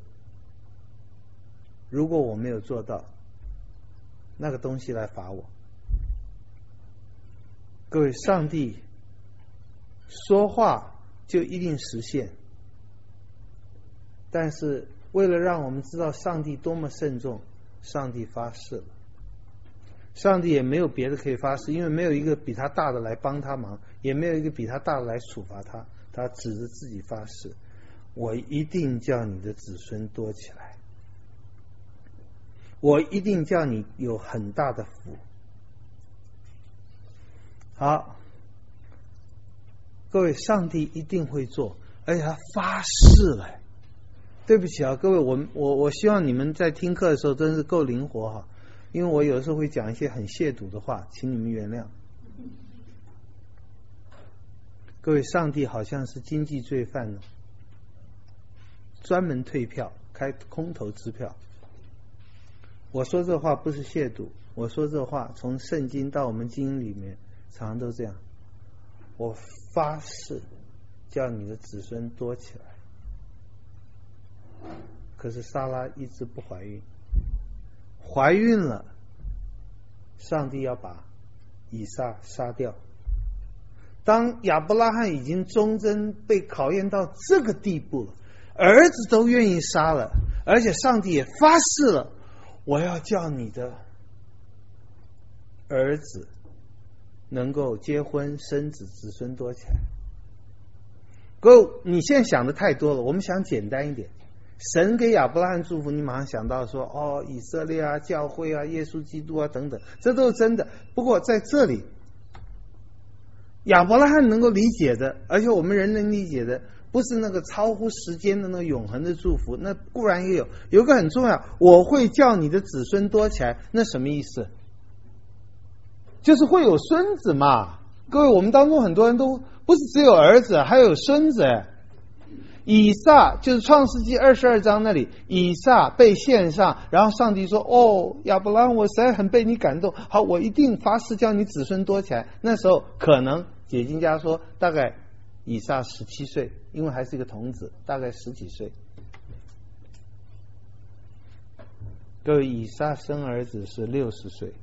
Speaker 1: 如果我没有做到，那个东西来罚我。各位，上帝说话就一定实现， 但是为了让我们知道上帝多么慎重，上帝发誓了。上帝也没有别的可以发誓，因为没有一个比他大的来帮他忙，也没有一个比他大的来处罚他，他指着自己发誓，我一定叫你的子孙多起来，我一定叫你有很大的福。好，各位，上帝一定会做，而且他发誓了。对不起啊，各位，我我我希望你们在听课的时候真是够灵活哈，因为我有时候会讲一些很亵渎的话，请你们原谅。各位，上帝好像是经济罪犯呢，专门退票，开空头支票。我说这话不是亵渎，我说这话从圣经到我们经里面常常都这样。我发誓叫你的子孙多起来。可是撒拉一直不怀孕，怀孕了，上帝要把以撒杀掉。当亚伯拉罕已经忠贞被考验到这个地步了，儿子都愿意杀了，而且上帝也发誓了，我要叫你的儿子能够结婚生子，子孙多起来。各位，你现在想的太多了，我们想简单一点。神给亚伯拉罕祝福，你马上想到说，哦，以色列啊，教会啊，耶稣基督啊等等，这都是真的。不过在这里，亚伯拉罕能够理解的，而且我们人能理解的，不是那个超乎时间的那个永恒的祝福，那固然也有，有一个很重要，我会叫你的子孙多起来，那什么意思？就是会有孙子嘛。各位，我们当中很多人都不是只有儿子，还有孙子。以撒就是创世纪二十二章那里，以撒被献上，然后上帝说，哦，亚伯拉罕，我实在很被你感动，好，我一定发誓叫你子孙多起来。那时候可能解经家说大概以撒十七岁，因为还是一个童子，大概十几岁。各位，以撒生儿子是六十岁。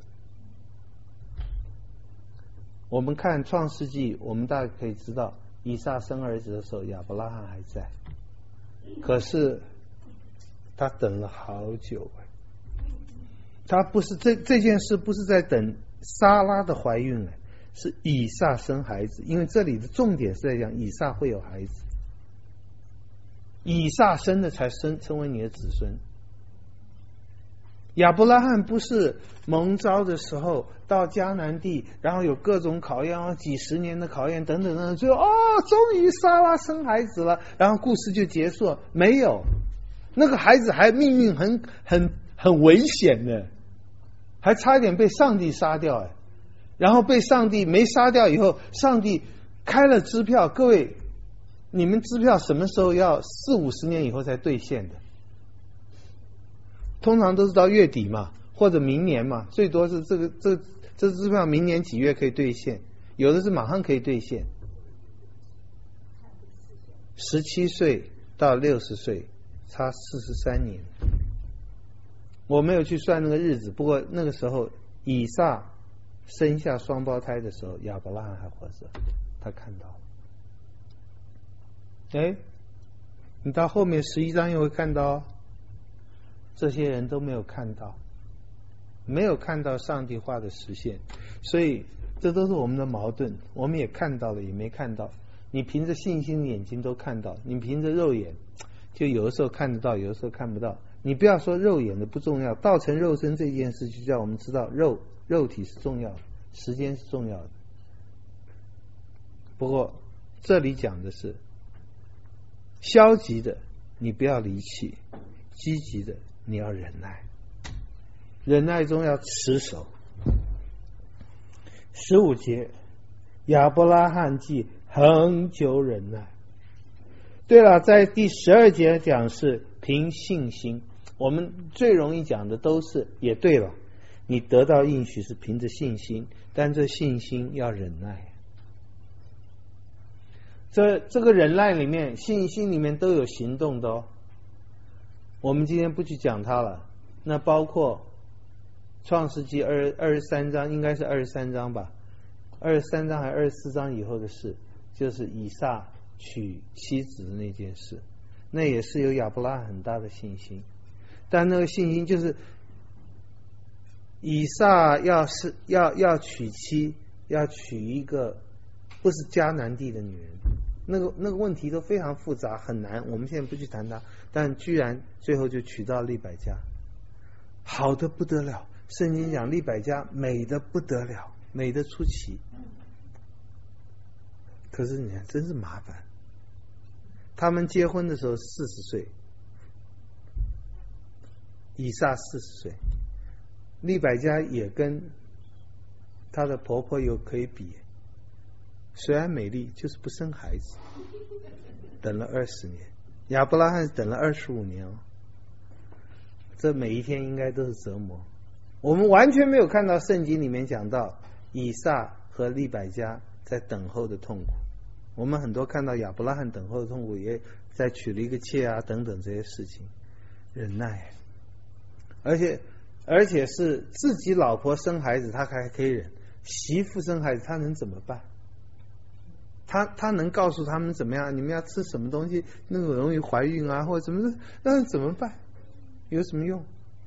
Speaker 1: 我们看创世纪，我们大概可以知道，以撒生儿子的时候，亚伯拉罕还在，可是他等了好久。他不是这这件事不是在等撒拉的怀孕，是以撒生孩子，因为这里的重点是在讲以撒会有孩子，以撒生的才生成为你的子孙。亚伯拉罕不是蒙召的时候到迦南地，然后有各种考验啊，几十年的考验等等等等，最后哦，终于撒拉生孩子了，然后故事就结束了。没有，那个孩子还命运很很很危险的，还差一点被上帝杀掉哎，然后被上帝没杀掉以后，上帝开了支票。各位，你们支票什么时候要四五十年以后才兑现的？通常都是到月底嘛，或者明年嘛，最多是这个这这支票明年几月可以兑现，有的是马上可以兑现。十七岁到六十岁差四十三年，我没有去算那个日子，不过那个时候以撒生下双胞胎的时候，亚伯拉罕还活着，他看到了。哎，你到后面十一章又会看到，这些人都没有看到，没有看到上帝话的实现，所以这都是我们的矛盾。我们也看到了，也没看到。你凭着信心的眼睛都看到，你凭着肉眼就有的时候看得到，有的时候看不到。你不要说肉眼的不重要，道成肉身这件事就叫我们知道肉肉体是重要的，时间是重要的。不过这里讲的是消极的，你不要离弃；积极的，你要忍耐，忍耐中要持守。十五节，亚伯拉罕记恒久忍耐。对了，在第十二节讲是凭信心，我们最容易讲的都是也对了，你得到应许是凭着信心，但这信心要忍耐。这这个忍耐里面，信心里面都有行动的哦。我们今天不去讲它了，那包括创世纪二二十三章，应该是二十三章吧，二十三章还二十四章以后的事，就是以撒娶妻子的那件事。 那也是有亚伯拉罕很大的信心，但那个信心就是以撒要是要要娶妻，要娶一个不是迦南地的女人，那个那个问题都非常复杂很难，我们现在不去谈它，但居然最后就娶到利百加，好的不得了。圣经讲利百加美的不得了，美的出奇。可是你看，真是麻烦。他们结婚的时候四十岁，以撒四十岁，利百加也跟她的婆婆有可以比，虽然美丽，就是不生孩子，等了二十年。亚伯拉罕等了二十五年哦，这每一天应该都是折磨。我们完全没有看到圣经里面讲到以撒和利百加在等候的痛苦。我们很多看到亚伯拉罕等候的痛苦，也在娶了一个妾啊等等这些事情，忍耐，而且而且是自己老婆生孩子他还可以忍，媳妇生孩子他能怎么办？他他能告诉他们怎么样？你们要吃什么东西那个容易怀孕啊，或者怎么的？那怎么办？有什么用？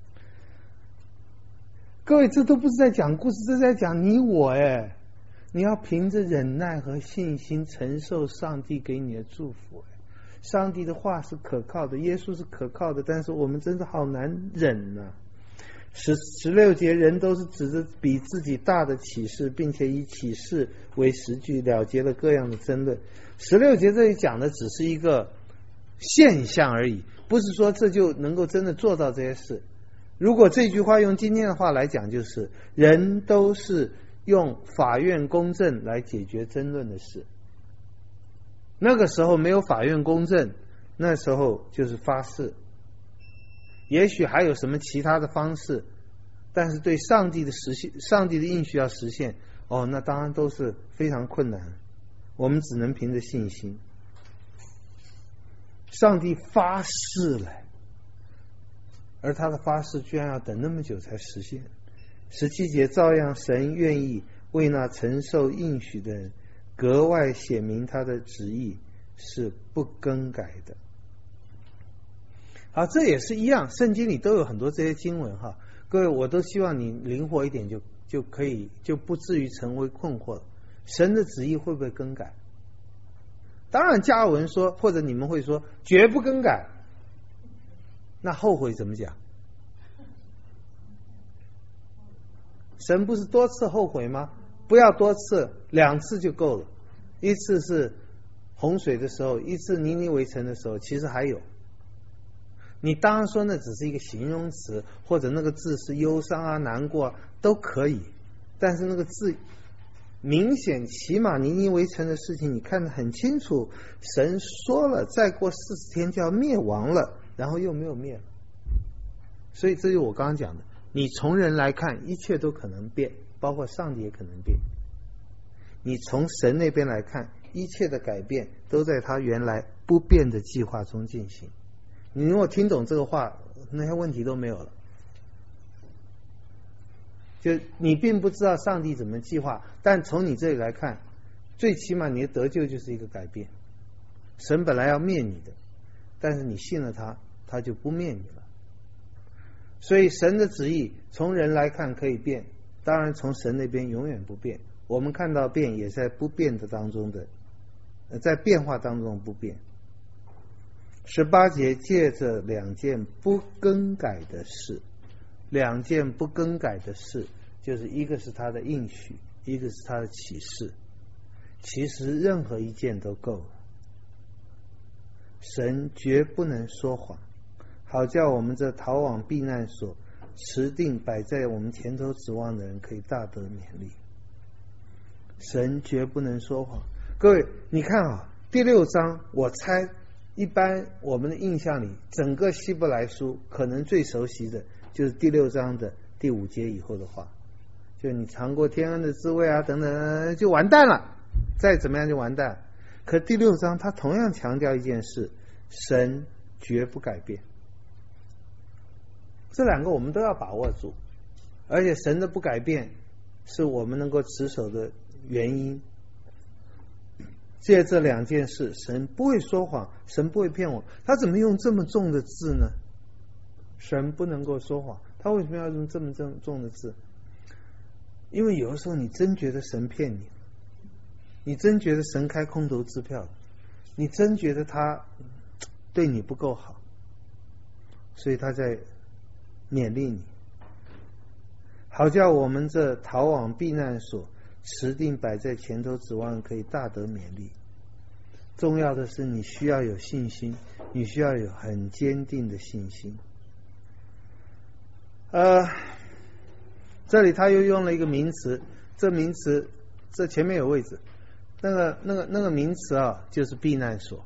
Speaker 1: 各位，这都不是在讲故事，这是在讲你我哎。你要凭着忍耐和信心承受上帝给你的祝福。上帝的话是可靠的，耶稣是可靠的，但是我们真是好难忍啊。十十六节，人都是指着比自己大的启示，并且以启示为实据，了结了各样的争论。十六节这里讲的只是一个现象而已，不是说这就能够真的做到这些事。如果这句话用今天的话来讲，就是人都是用法院公正来解决争论的事。那个时候没有法院公正，那时候就是发誓，也许还有什么其他的方式，但是对上帝的实现，上帝的应许要实现，哦，那当然都是非常困难，我们只能凭着信心。上帝发誓了，而他的发誓居然要等那么久才实现。十七节，照样神愿意为那承受应许的人格外写明他的旨意是不更改的。好，这也是一样，圣经里都有很多这些经文哈。各位，我都希望你灵活一点，就就可以就不至于成为困惑了。神的旨意会不会更改？当然加尔文说，或者你们会说绝不更改，那后悔怎么讲？神不是多次后悔吗？不要多次，两次就够了。一次是洪水的时候，一次尼尼微城的时候，其实还有。你当然说那只是一个形容词，或者那个字是忧伤啊、难过啊都可以，但是那个字明显，起码尼尼微城的事情你看得很清楚，神说了再过四十天就要灭亡了，然后又没有灭了。所以这就是我刚刚讲的，你从人来看一切都可能变，包括上帝也可能变。你从神那边来看，一切的改变都在他原来不变的计划中进行。你如果听懂这个话，那些问题都没有了。就你并不知道上帝怎么计划，但从你这里来看，最起码你的得救就是一个改变。神本来要灭你的，但是你信了他，他就不灭你了。所以神的旨意从人来看可以变，当然从神那边永远不变。我们看到变也在不变的当中的，在变化当中不变。十八节，借着两件不更改的事，两件不更改的事，就是一个是他的应许，一个是他的启示。其实任何一件都够了。神绝不能说谎，好叫我们这逃往避难所持定摆在我们前头指望的人可以大得勉励。神绝不能说谎。各位你看啊，第六章我猜一般我们的印象里，整个希伯来书可能最熟悉的就是第六章的第五节以后的话，就你尝过天恩的滋味啊等等，就完蛋了，再怎么样就完蛋。可第六章他同样强调一件事，神绝不改变。这两个我们都要把握住，而且神的不改变是我们能够持守的原因。 借这两件事，神不会说谎，神不会骗我，他怎么用这么重的字呢？神不能够说谎，他为什么要用这么重重的字？因为有的时候你真觉得神骗你，你真觉得神开空头支票，你真觉得他对你不够好，所以他在勉励你，好叫我们这逃往避难所持定摆在前头，指望可以大得勉励。重要的是你需要有信心，你需要有很坚定的信心。呃，这里他又用了一个名词，这名词这前面有位置，那个那个那个名词啊，就是避难所。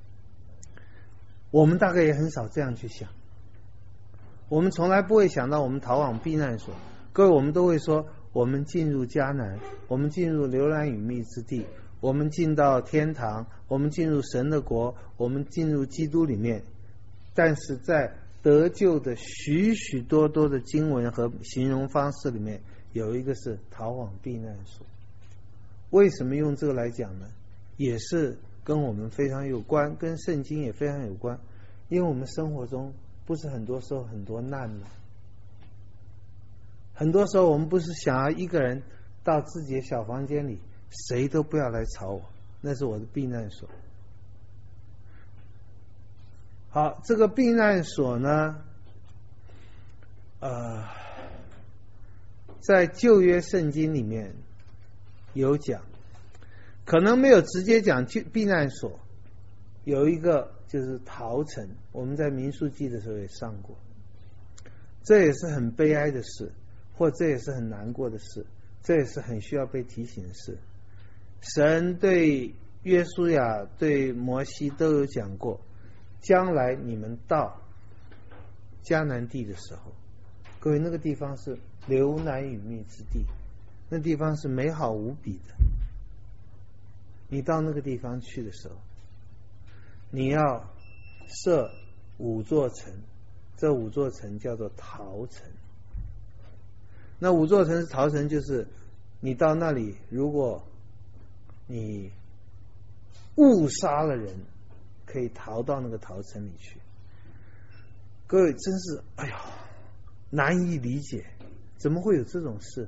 Speaker 1: 我们大概也很少这样去想，我们从来不会想到我们逃往避难所。各位，我们都会说我们进入迦南，我们进入流奶与蜜之地，我们进到天堂，我们进入神的国，我们进入基督里面。但是在得救的许许多多的经文和形容方式里面，有一个是逃往避难所。为什么用这个来讲呢？也是跟我们非常有关，跟圣经也非常有关。因为我们生活中不是很多时候很多难吗？很多时候我们不是想要一个人到自己的小房间里，谁都不要来吵我，那是我的避难所。好，这个避难所呢，呃，在旧约圣经里面有讲，可能没有直接讲避难所，有一个就是逃城，我们在民数记的时候也上过。这也是很悲哀的事，或这也是很难过的事，这也是很需要被提醒的事。神对约书亚对摩西都有讲过，将来你们到迦南地的时候，各位，那个地方是流奶与蜜之地，那地方是美好无比的。你到那个地方去的时候，你要设五座城，这五座城叫做逃城。那五座城是逃城，就是你到那里，如果你误杀了人，可以逃到那个逃城里去。各位，真是哎呀，难以理解，怎么会有这种事？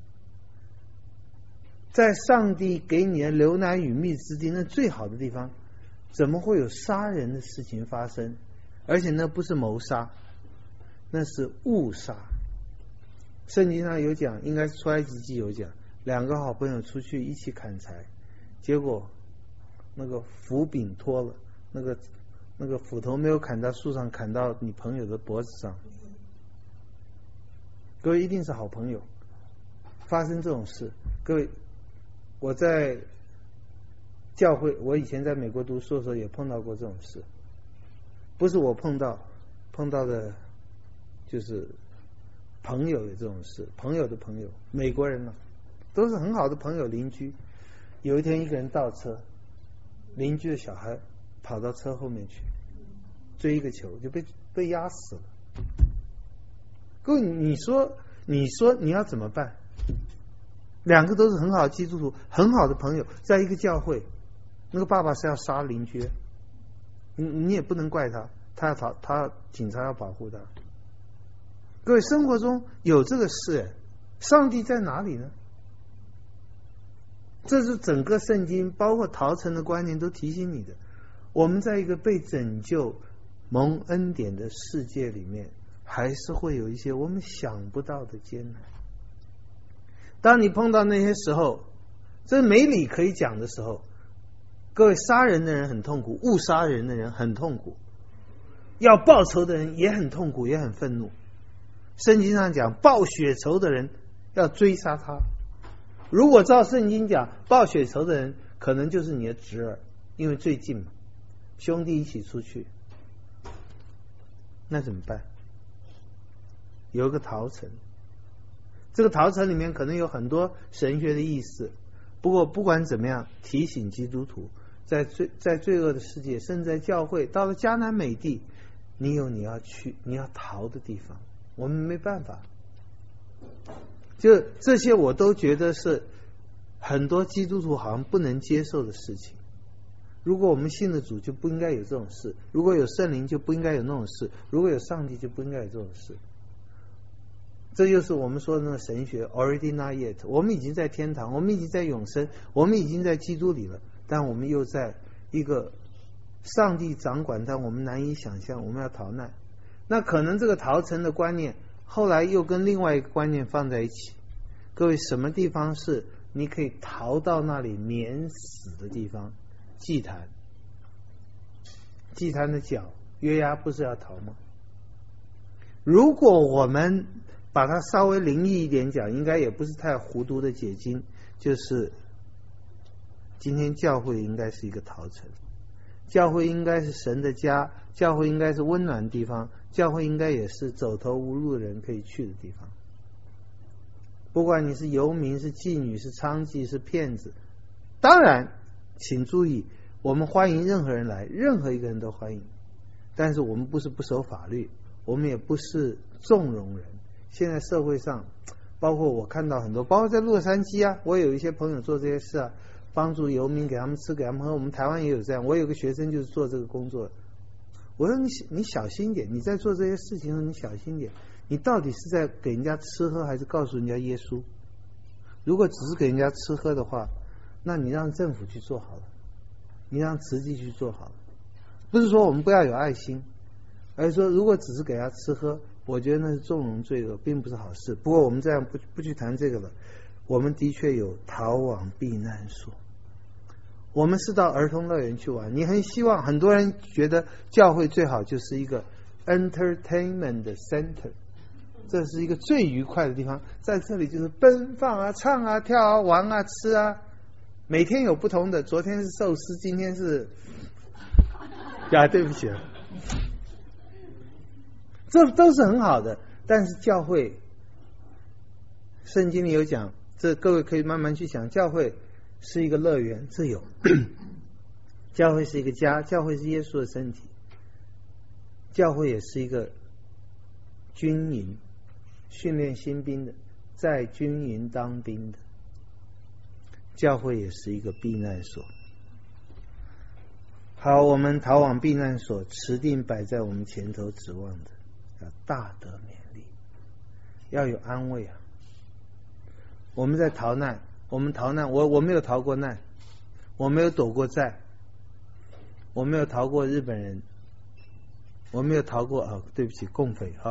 Speaker 1: 在上帝给你的流奶与蜜之地，那最好的地方，怎么会有杀人的事情发生？而且那不是谋杀，那是误杀。圣经上有讲，应该是出埃及记有讲，两个好朋友出去一起砍柴，结果那个斧柄脱了，那个那个斧头没有砍到树上，砍到你朋友的脖子上。各位，一定是好朋友发生这种事。各位，我在教会，我以前在美国读书的时候也碰到过这种事，不是我碰到，碰到的就是朋友有这种事，朋友的朋友，美国人呢、啊，都是很好的朋友邻居。有一天一个人倒车，邻居的小孩跑到车后面去追一个球，就被被压死了。各位，你说你说你要怎么办？两个都是很好的基督徒，很好的朋友，在一个教会，那个爸爸是要杀邻居，你你也不能怪他，他要逃，他警察要保护他。各位，生活中有这个事，上帝在哪里呢？这是整个圣经包括逃城的观念都提醒你的。我们在一个被拯救蒙恩典的世界里面，还是会有一些我们想不到的艰难。当你碰到那些时候，这没理可以讲的时候，各位，杀人的人很痛苦，误杀人的人很痛苦，要报仇的人也很痛苦，也很愤怒。圣经上讲，报血仇的人要追杀他。如果照圣经讲，报血仇的人可能就是你的侄儿，因为最近嘛，兄弟一起出去，那怎么办？有一个逃城，这个逃城里面可能有很多神学的意思。不过不管怎么样，提醒基督徒，在罪在罪恶的世界，甚至在教会，到了迦南美地，你有你要去你要逃的地方，我们没办法。就这些我都觉得是很多基督徒好像不能接受的事情。 如果我们信了主，就不应该有这种事；如果有圣灵，就不应该有那种事；如果有上帝，就不应该有这种事。这就是我们说的那个神学 already not yet。我们已经在天堂，我们已经在永生，我们已经在基督里了，但我们又在一个上帝掌管，但我们难以想象我们要逃难。那可能这个逃城的观念后来又跟另外一个观念放在一起。各位，什么地方是你可以逃到那里免死的地方？祭坛。祭坛的脚，约押不是要逃吗？如果我们把它稍微灵异一点讲，应该也不是太糊涂的解经，就是今天教会应该是一个逃城，教会应该是神的家，教会应该是温暖的地方，教会应该也是走投无路的人可以去的地方。不管你是游民，是妓女，是娼妓，是骗子，当然请注意，我们欢迎任何人来，任何一个人都欢迎，但是我们不是不守法律，我们也不是纵容人。现在社会上，包括我看到很多，包括在洛杉矶啊，我有一些朋友做这些事啊，帮助游民，给他们吃，给他们喝。我们台湾也有这样，我有个学生就是做这个工作。我说你你小心一点，你在做这些事情的时候你小心一点，你到底是在给人家吃喝，还是告诉人家耶稣？如果只是给人家吃喝的话，那你让政府去做好了，你让慈济去做好了。不是说我们不要有爱心，而是说如果只是给他吃喝，我觉得那是纵容罪恶，并不是好事。不过我们这样不不去谈这个了。我们的确有逃往避难所，我们是到儿童乐园去玩。你很希望，很多人觉得教会最好就是一个 entertainment center， 这是一个最愉快的地方，在这里就是奔放啊、唱啊、跳啊、玩啊、吃啊，每天有不同的。昨天是寿司，今天是啊，对不起了，这都是很好的。但是教会，圣经里有讲，这各位可以慢慢去想，教会是一个乐园，这有教会是一个家，教会是耶稣的身体，教会也是一个军营，训练新兵的，在军营当兵的，教会也是一个避难所。好，我们逃往避难所，持定摆在我们前头指望的，要大得勉励，要有安慰啊。我们在逃难，我们逃难，我我没有逃过难，我没有躲过债，我没有逃过日本人，我没有逃过啊，对不起，共匪哈。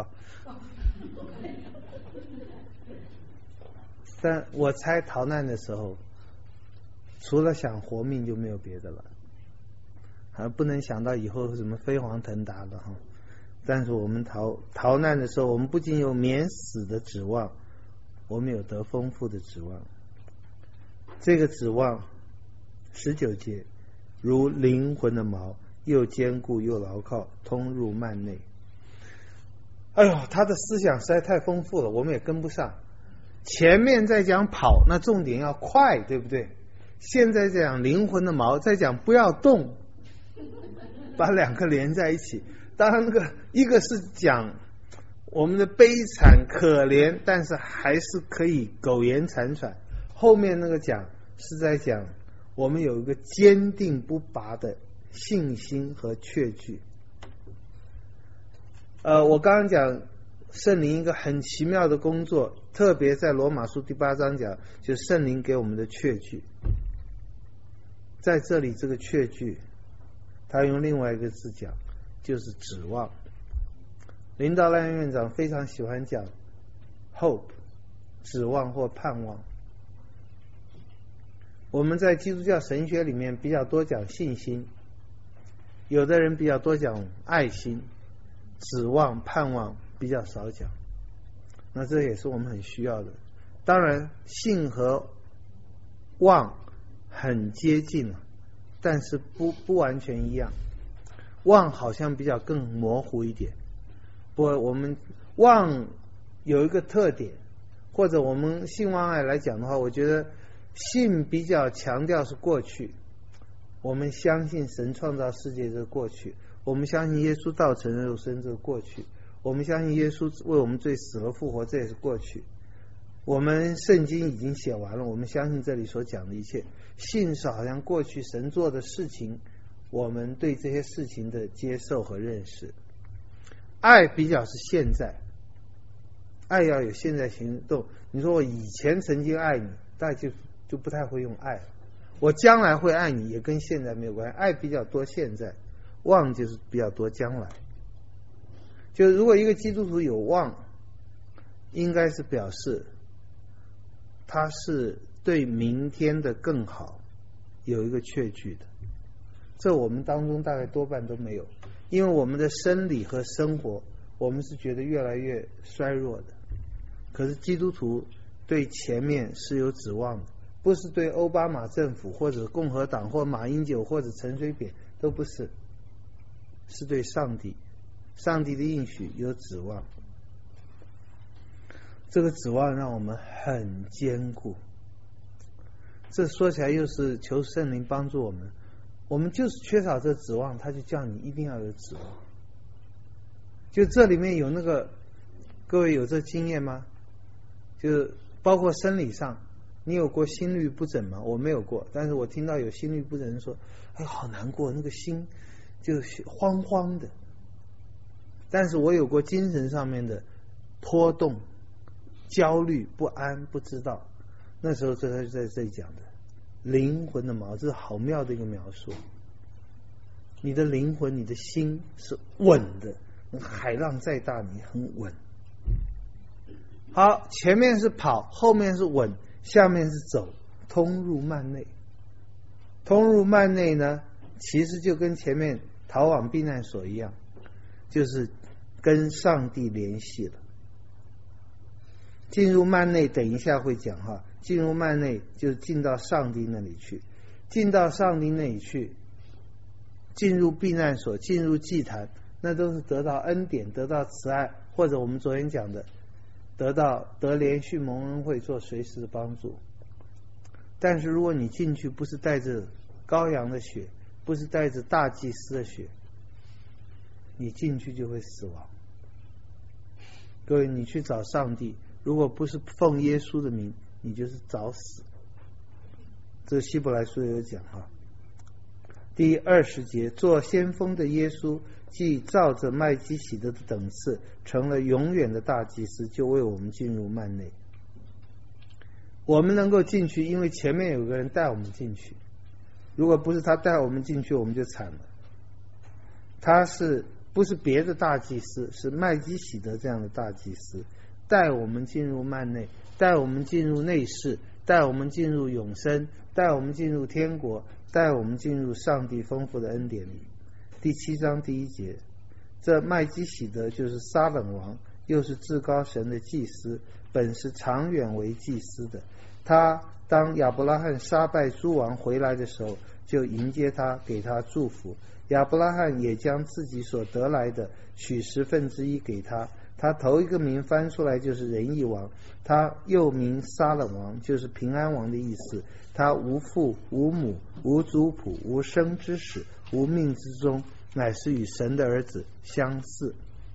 Speaker 1: 但我猜逃难的时候，除了想活命就没有别的了，还不能想到以后什么飞黄腾达的哈。但是我们逃逃难的时候，我们不仅有免死的指望，我们有得丰富的指望。这个指望十九节，如灵魂的锚，又坚固又牢靠，通入幔内。哎呦，他的思想实在太丰富了，我们也跟不上。前面在讲跑，那重点要快，对不对？现在讲灵魂的锚，在讲不要动，把两个连在一起。当然那个一个是讲我们的悲惨可怜，但是还是可以苟延残喘，后面那个讲是在讲我们有一个坚定不拔的信心和确据。呃，我刚刚讲圣灵一个很奇妙的工作，特别在罗马书第八章讲，就是圣灵给我们的确据。在这里这个确据他用另外一个字讲，就是指望。林道兰院长非常喜欢讲 hope， 指望或盼望。我们在基督教神学里面比较多讲信心，有的人比较多讲爱心，指望盼望比较少讲。那这也是我们很需要的。当然信和望很接近了，但是不不完全一样。望好像比较更模糊一点，不过我们望有一个特点，或者我们信望爱来讲的话，我觉得信比较强调是过去，我们相信神创造世界这个过去，我们相信耶稣道成肉身这个过去，我们相信耶稣为我们罪死了复活，这也是过去。我们圣经已经写完了，我们相信这里所讲的一切。信是好像过去神做的事情， 我们对这些事情的接受和认识。爱比较是现在，爱要有现在行动。你说我以前曾经爱你，大概就就不太会用爱了。我将来会爱你，也跟现在没有关系。爱比较多现在，望就是比较多将来。就如果一个基督徒有望，应该是表示他是对明天的更好有一个确据的。这我们当中大概多半都没有，因为我们的生理和生活，我们是觉得越来越衰弱的。可是基督徒对前面是有指望的，不是对奥巴马政府或者共和党或马英九或者陈水扁，都不是，是对上帝，上帝的应许有指望。这个指望让我们很坚固。这说起来又是求圣灵帮助我们，我们就是缺少这指望，他就叫你一定要有指望。就这里面有那个，各位有这经验吗？就是包括生理上，你有过心律不整吗？我没有过，但是我听到有心律不整人说，哎，好难过，那个心就是慌慌的。但是我有过精神上面的波动、焦虑、不安、不知道。那时候这他就在这里讲的灵魂的锚，这是好妙的一个描述。你的灵魂，你的心是稳的，海浪再大你很稳。好，前面是跑，后面是稳，下面是走，通入幔内。通入幔内呢，其实就跟前面逃往避难所一样，就是跟上帝联系了。进入幔内，等一下会讲哈。进入幔内就是进到上帝那里去，进到上帝那里去，进入避难所，进入祭坛，那都是得到恩典，得到慈爱，或者我们昨天讲的，得到得连续蒙恩惠做随时的帮助。但是如果你进去不是带着羔羊的血，不是带着大祭司的血，你进去就会死亡。各位，你去找上帝，如果不是奉耶稣的名，你就是找死。这希伯来书有讲哈。第二十节，做先锋的耶稣既照着麦基洗德的等次成了永远的大祭司，就为我们进入幔内。我们能够进去，因为前面有个人带我们进去，如果不是他带我们进去，我们就惨了。他是不是别的大祭司，是麦基洗德这样的大祭司，带我们进入幔内，带我们进入内室，带我们进入永生，带我们进入天国，带我们进入上帝丰富的恩典里。第七章第一节，这麦基洗德就是撒冷王，又是至高神的祭司，本是长远为祭司的。他当亚伯拉罕杀败诸王回来的时候，就迎接他，给他祝福。亚伯拉罕也将自己所得来的取十分之一给他。他头一个名翻出来就是仁义王，他又名撒冷王，就是平安王的意思。他无父无母无族谱无生之始无命之终，乃是与神的儿子相似。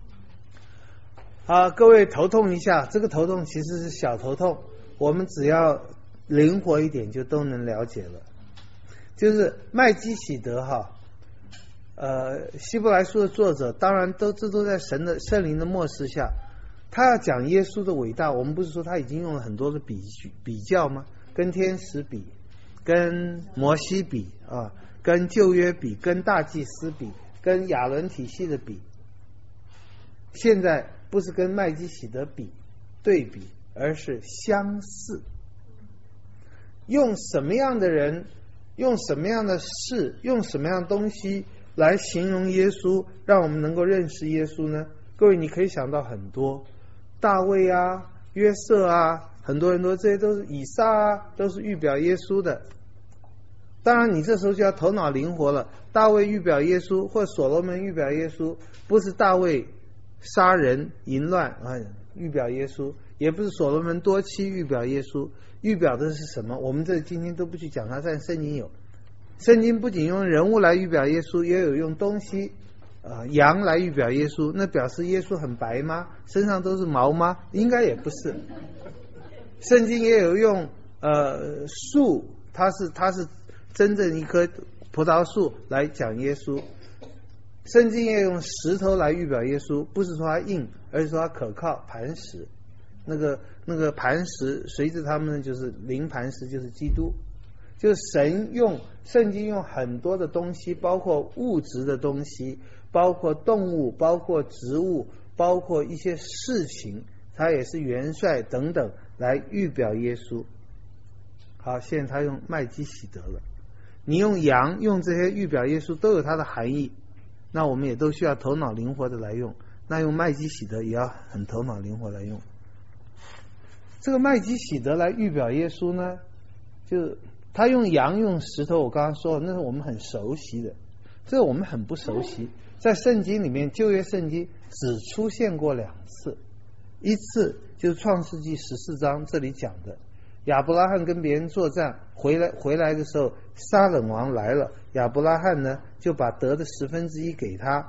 Speaker 1: 好，各位头痛一下，这个头痛其实是小头痛，我们只要灵活一点就都能了解了。就是麦基洗德哈，呃，希伯来书的作者当然都这都在神的圣灵的默示下，他要讲耶稣的伟大。我们不是说他已经用了很多的比比较吗？跟天使比，跟摩西比啊，跟旧约比，跟大祭司比，跟亚伦体系的比。现在不是跟麦基洗德比对比，而是相似。用什么样的人，用什么样的事，用什么样的东西来形容耶稣，让我们能够认识耶稣呢？各位，你可以想到很多，大卫啊，约瑟啊，很多人说这些都是以撒啊，都是预表耶稣的。当然你这时候就要头脑灵活了，大卫预表耶稣，或所罗门预表耶稣，不是大卫杀人淫乱啊预表耶稣，也不是所罗门多妻预表耶稣，预表的是什么？我们这今天都不去讲它，但圣经有。圣经不仅用人物来预表耶稣，也有用东西呃，羊来预表耶稣。那表示耶稣很白吗？身上都是毛吗？应该也不是。圣经也有用呃树，它是它是真正一棵葡萄树来讲耶稣，圣经也用石头来预表耶稣，不是说它硬，而是说它可靠，磐石。那个那个磐石，随着他们就是灵磐石，就是基督。就是神用圣经用很多的东西，包括物质的东西，包括动物，包括植物，包括一些事情，它也是元帅等等来预表耶稣。好，现在他用麦基洗德了。你用羊用这些预表耶稣都有它的含义，那我们也都需要头脑灵活的来用。那用麦基洗德也要很头脑灵活来用。这个麦基洗德来预表耶稣呢，就他用羊用石头，我刚刚说那是我们很熟悉的，这个我们很不熟悉。在圣经里面，旧约圣经只出现过两次，一次就是创世纪十四章这里讲的，亚伯拉罕跟别人作战回来回来的时候，撒冷王来了，亚伯拉罕呢就把得的十分之一给他，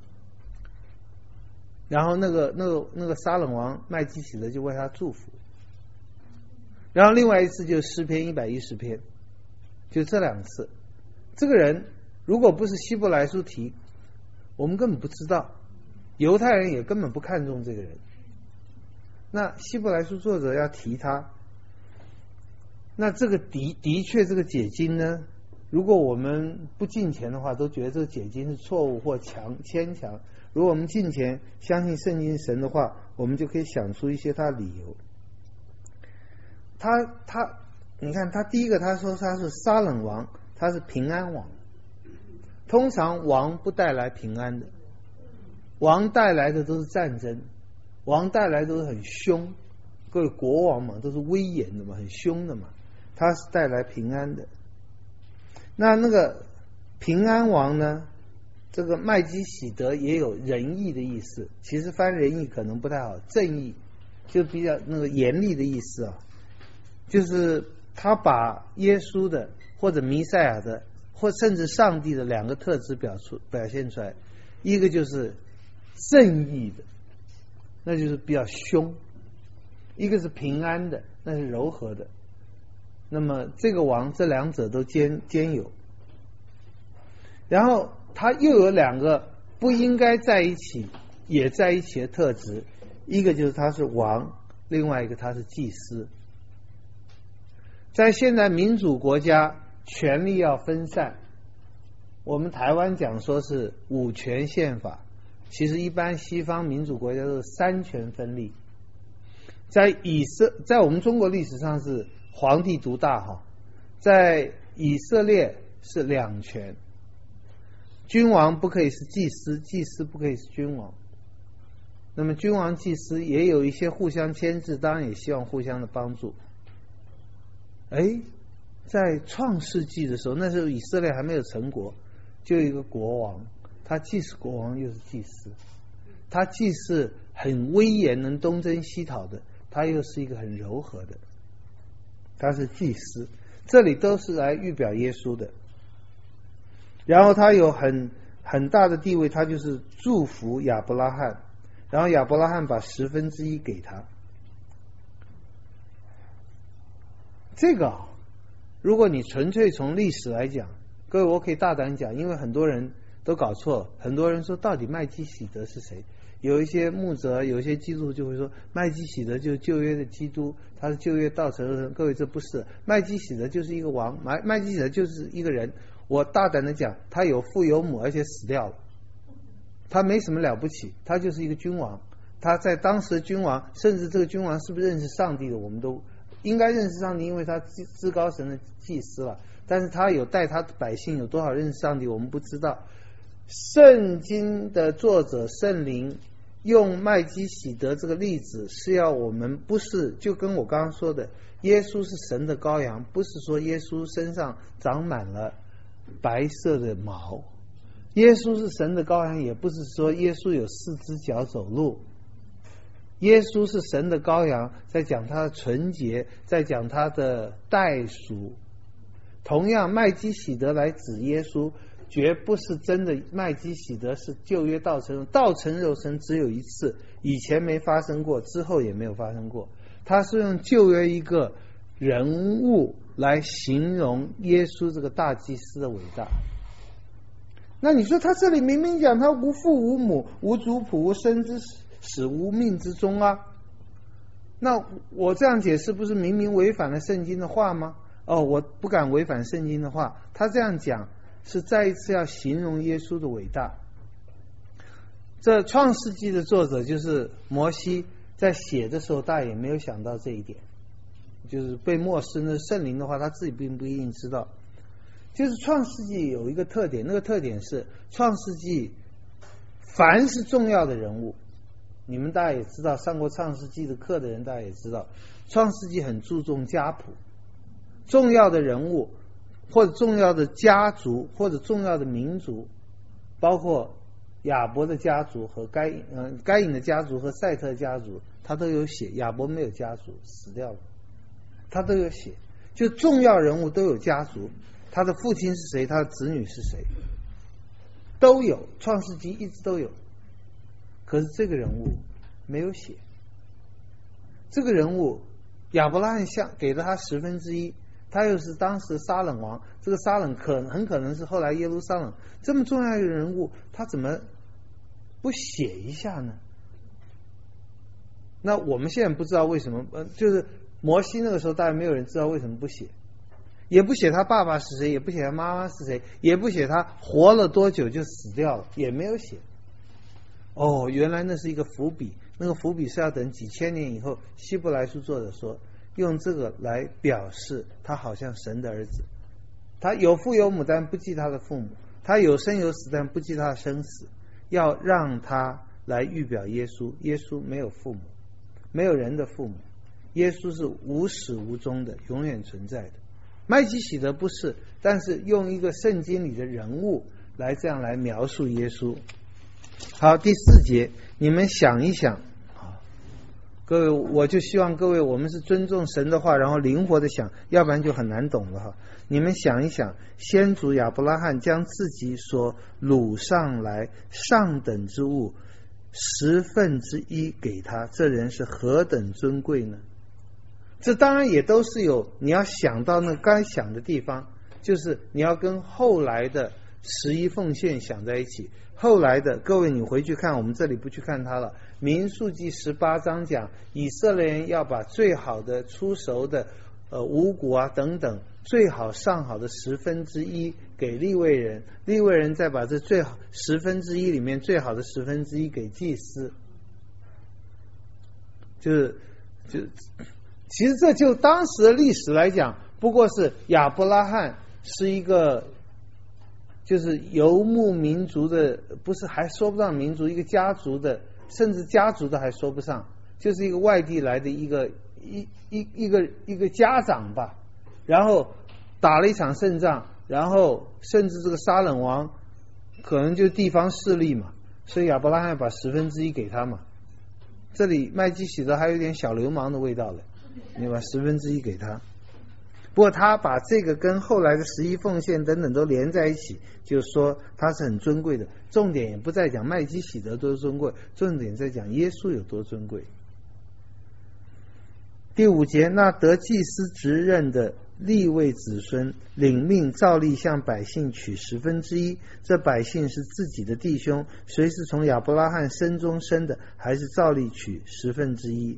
Speaker 1: 然后那个那个那个撒冷王麦基洗德就为他祝福。然后另外一次就是诗篇一百一十篇，就这两次。这个人如果不是希伯来书提，我们根本不知道，犹太人也根本不看重这个人。那希伯来书作者要提他，那这个的的确这个解经呢，如果我们不敬虔的话，都觉得这个解经是错误或强牵强。如果我们敬虔，相信圣经神的话，我们就可以想出一些他的理由。他他，你看他第一个他说他是撒冷王，他是平安王。通常王不带来平安的，王带来的都是战争，王带来的都是很凶。各位国王嘛，都是威严的嘛，很凶的嘛。他是带来平安的。那那个平安王呢，这个麦基洗德也有仁义的意思，其实翻仁义可能不太好，正义就比较那个严厉的意思啊。就是他把耶稣的或者弥赛亚的或甚至上帝的两个特质表出表现出来，一个就是正义的，那就是比较凶；一个是平安的，那是柔和的。那么这个王这两者都兼兼有，然后他又有两个不应该在一起也在一起的特质，一个就是他是王，另外一个他是祭司。在现在民主国家，权力要分散。我们台湾讲说是五权宪法，其实一般西方民主国家都是三权分立。在以色，在我们中国历史上是皇帝独大哈，在以色列是两权，君王不可以是祭司，祭司不可以是君王。那么君王祭司也有一些互相牵制，当然也希望互相的帮助。哎，在创世纪的时候，那时候以色列还没有成国，就有一个国王，他既是国王又是祭司，他既是很威严能东征西讨的，他又是一个很柔和的，他是祭司。这里都是来预表耶稣的。然后他有很很大的地位，他就是祝福亚伯拉罕，然后亚伯拉罕把十分之一给他。这个如果你纯粹从历史来讲，各位我可以大胆讲，因为很多人都搞错，很多人说到底麦基洗德是谁？有一些牧者，有一些基督徒就会说麦基洗德就是旧约的基督，他是旧约道成肉身。各位这不是，麦基洗德就是一个王，麦麦基洗德就是一个人。我大胆的讲，他有父有母，而且死掉了，他没什么了不起，他就是一个君王。他在当时的君王，甚至这个君王是不是认识上帝的，我们都应该认识上帝，因为他至高神的祭司了。但是他有带他的百姓有多少认识上帝，我们不知道。圣经的作者圣灵用麦基洗德这个例子，是要我们不是就跟我刚刚说的，耶稣是神的羔羊，不是说耶稣身上长满了白色的毛。耶稣是神的羔羊，也不是说耶稣有四只脚走路。耶稣是神的羔羊，在讲他的纯洁，在讲他的代赎。同样麦基洗德来指耶稣，绝不是真的麦基洗德是旧约道成肉，道成肉身只有一次，以前没发生过，之后也没有发生过。他是用旧约一个人物来形容耶稣这个大祭司的伟大。 那你说他这里明明讲他无父无母无族谱无生之始无命之终啊，那我这样解释不是明明违反了圣经的话吗？哦，我不敢违反圣经的话，他这样讲是再一次要形容耶稣的伟大。这创世纪的作者就是摩西，在写的时候大家也没有想到这一点，就是被漠视那圣灵的话他自己并不一定知道。就是创世纪有一个特点，那个特点是创世纪凡是重要的人物，你们大家也知道，上过创世纪的课的人大家也知道，创世纪很注重家谱，重要的人物或者重要的家族或者重要的民族，包括亚伯的家族和该隐、呃、该隐的家族和赛特家族，他都有写。亚伯没有家族，死掉了，他都有写。就重要人物都有家族，他的父亲是谁，他的子女是谁，都有。创世纪一直都有，可是这个人物没有写。这个人物亚伯拉罕像给了他十分之一，他又是当时撒冷王，这个撒冷可很可能是后来耶路撒冷，这么重要的人物，他怎么不写一下呢？那我们现在不知道为什么，呃，就是摩西那个时候大概没有人知道为什么不写，也不写他爸爸是谁，也不写他妈妈是谁，也不写他活了多久就死掉了，也没有写。哦，原来那是一个伏笔，那个伏笔是要等几千年以后，希伯来书作者说用这个来表示他好像神的儿子，他有父有母但不记他的父母，他有生有死但不记他的生死，要让他来预表耶稣。耶稣没有父母，没有人的父母，耶稣是无始无终的，永远存在的。麦基洗德不是，但是用一个圣经里的人物来这样来描述耶稣。好，第四节，你们想一想，各位，我就希望各位，我们是尊重神的话，然后灵活的想，要不然就很难懂了哈。你们想一想，先祖亚伯拉罕将自己所掳上来上等之物十分之一给他，这人是何等尊贵呢？这当然也都是有你要想到那该想的地方，就是你要跟后来的十一奉献想在一起。后来的各位，你回去看，我们这里不去看它了。民数记十八章讲，以色列人要把最好的出熟的呃五谷啊等等最好上好的十分之一给利未人，利未人再把这最好十分之一里面最好的十分之一给祭司。就是就其实这就当时的历史来讲，不过是亚伯拉罕是一个就是游牧民族的，不是还说不上民族，一个家族的，甚至家族的还说不上，就是一个外地来的一个一一一个一个家长吧，然后打了一场胜仗，然后甚至这个撒冷王可能就地方势力嘛，所以亚伯拉罕把十分之一给他嘛。这里麦基洗德还有点小流氓的味道了，你把十分之一给他。不过他把这个跟后来的十一奉献等等都连在一起，就是说他是很尊贵的。重点也不在讲麦基洗德多尊贵，重点在讲耶稣有多尊贵。第五节，那得祭司职任的利未子孙领命照例向百姓取十分之一，这百姓是自己的弟兄，谁是从亚伯拉罕生中生的，还是照例取十分之一。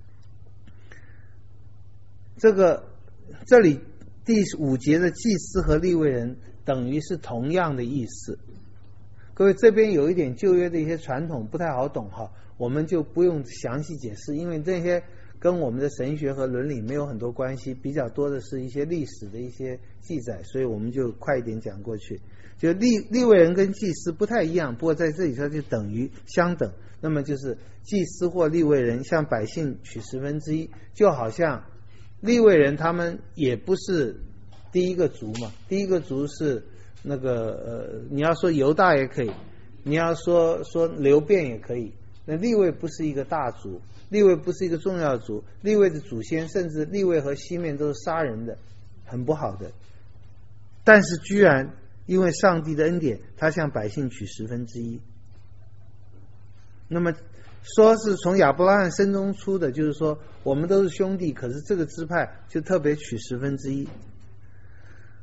Speaker 1: 这个这里第五节的祭司和利未人等于是同样的意思。各位，这边有一点旧约的一些传统不太好懂哈，我们就不用详细解释，因为这些跟我们的神学和伦理没有很多关系，比较多的是一些历史的一些记载，所以我们就快一点讲过去。就利利未人跟祭司不太一样，不过在这里它就等于相等。那么就是祭司或利未人向百姓取十分之一，就好像利未人他们也不是第一个族嘛，第一个族是那个呃，你要说犹大也可以，你要说说流便也可以。那利未不是一个大族，利未不是一个重要族，利未的祖先甚至利未和西面都是杀人的，很不好的。但是居然因为上帝的恩典，他向百姓取十分之一。那么说是从亚伯拉罕生中出的，就是说我们都是兄弟，可是这个支派就特别取十分之一。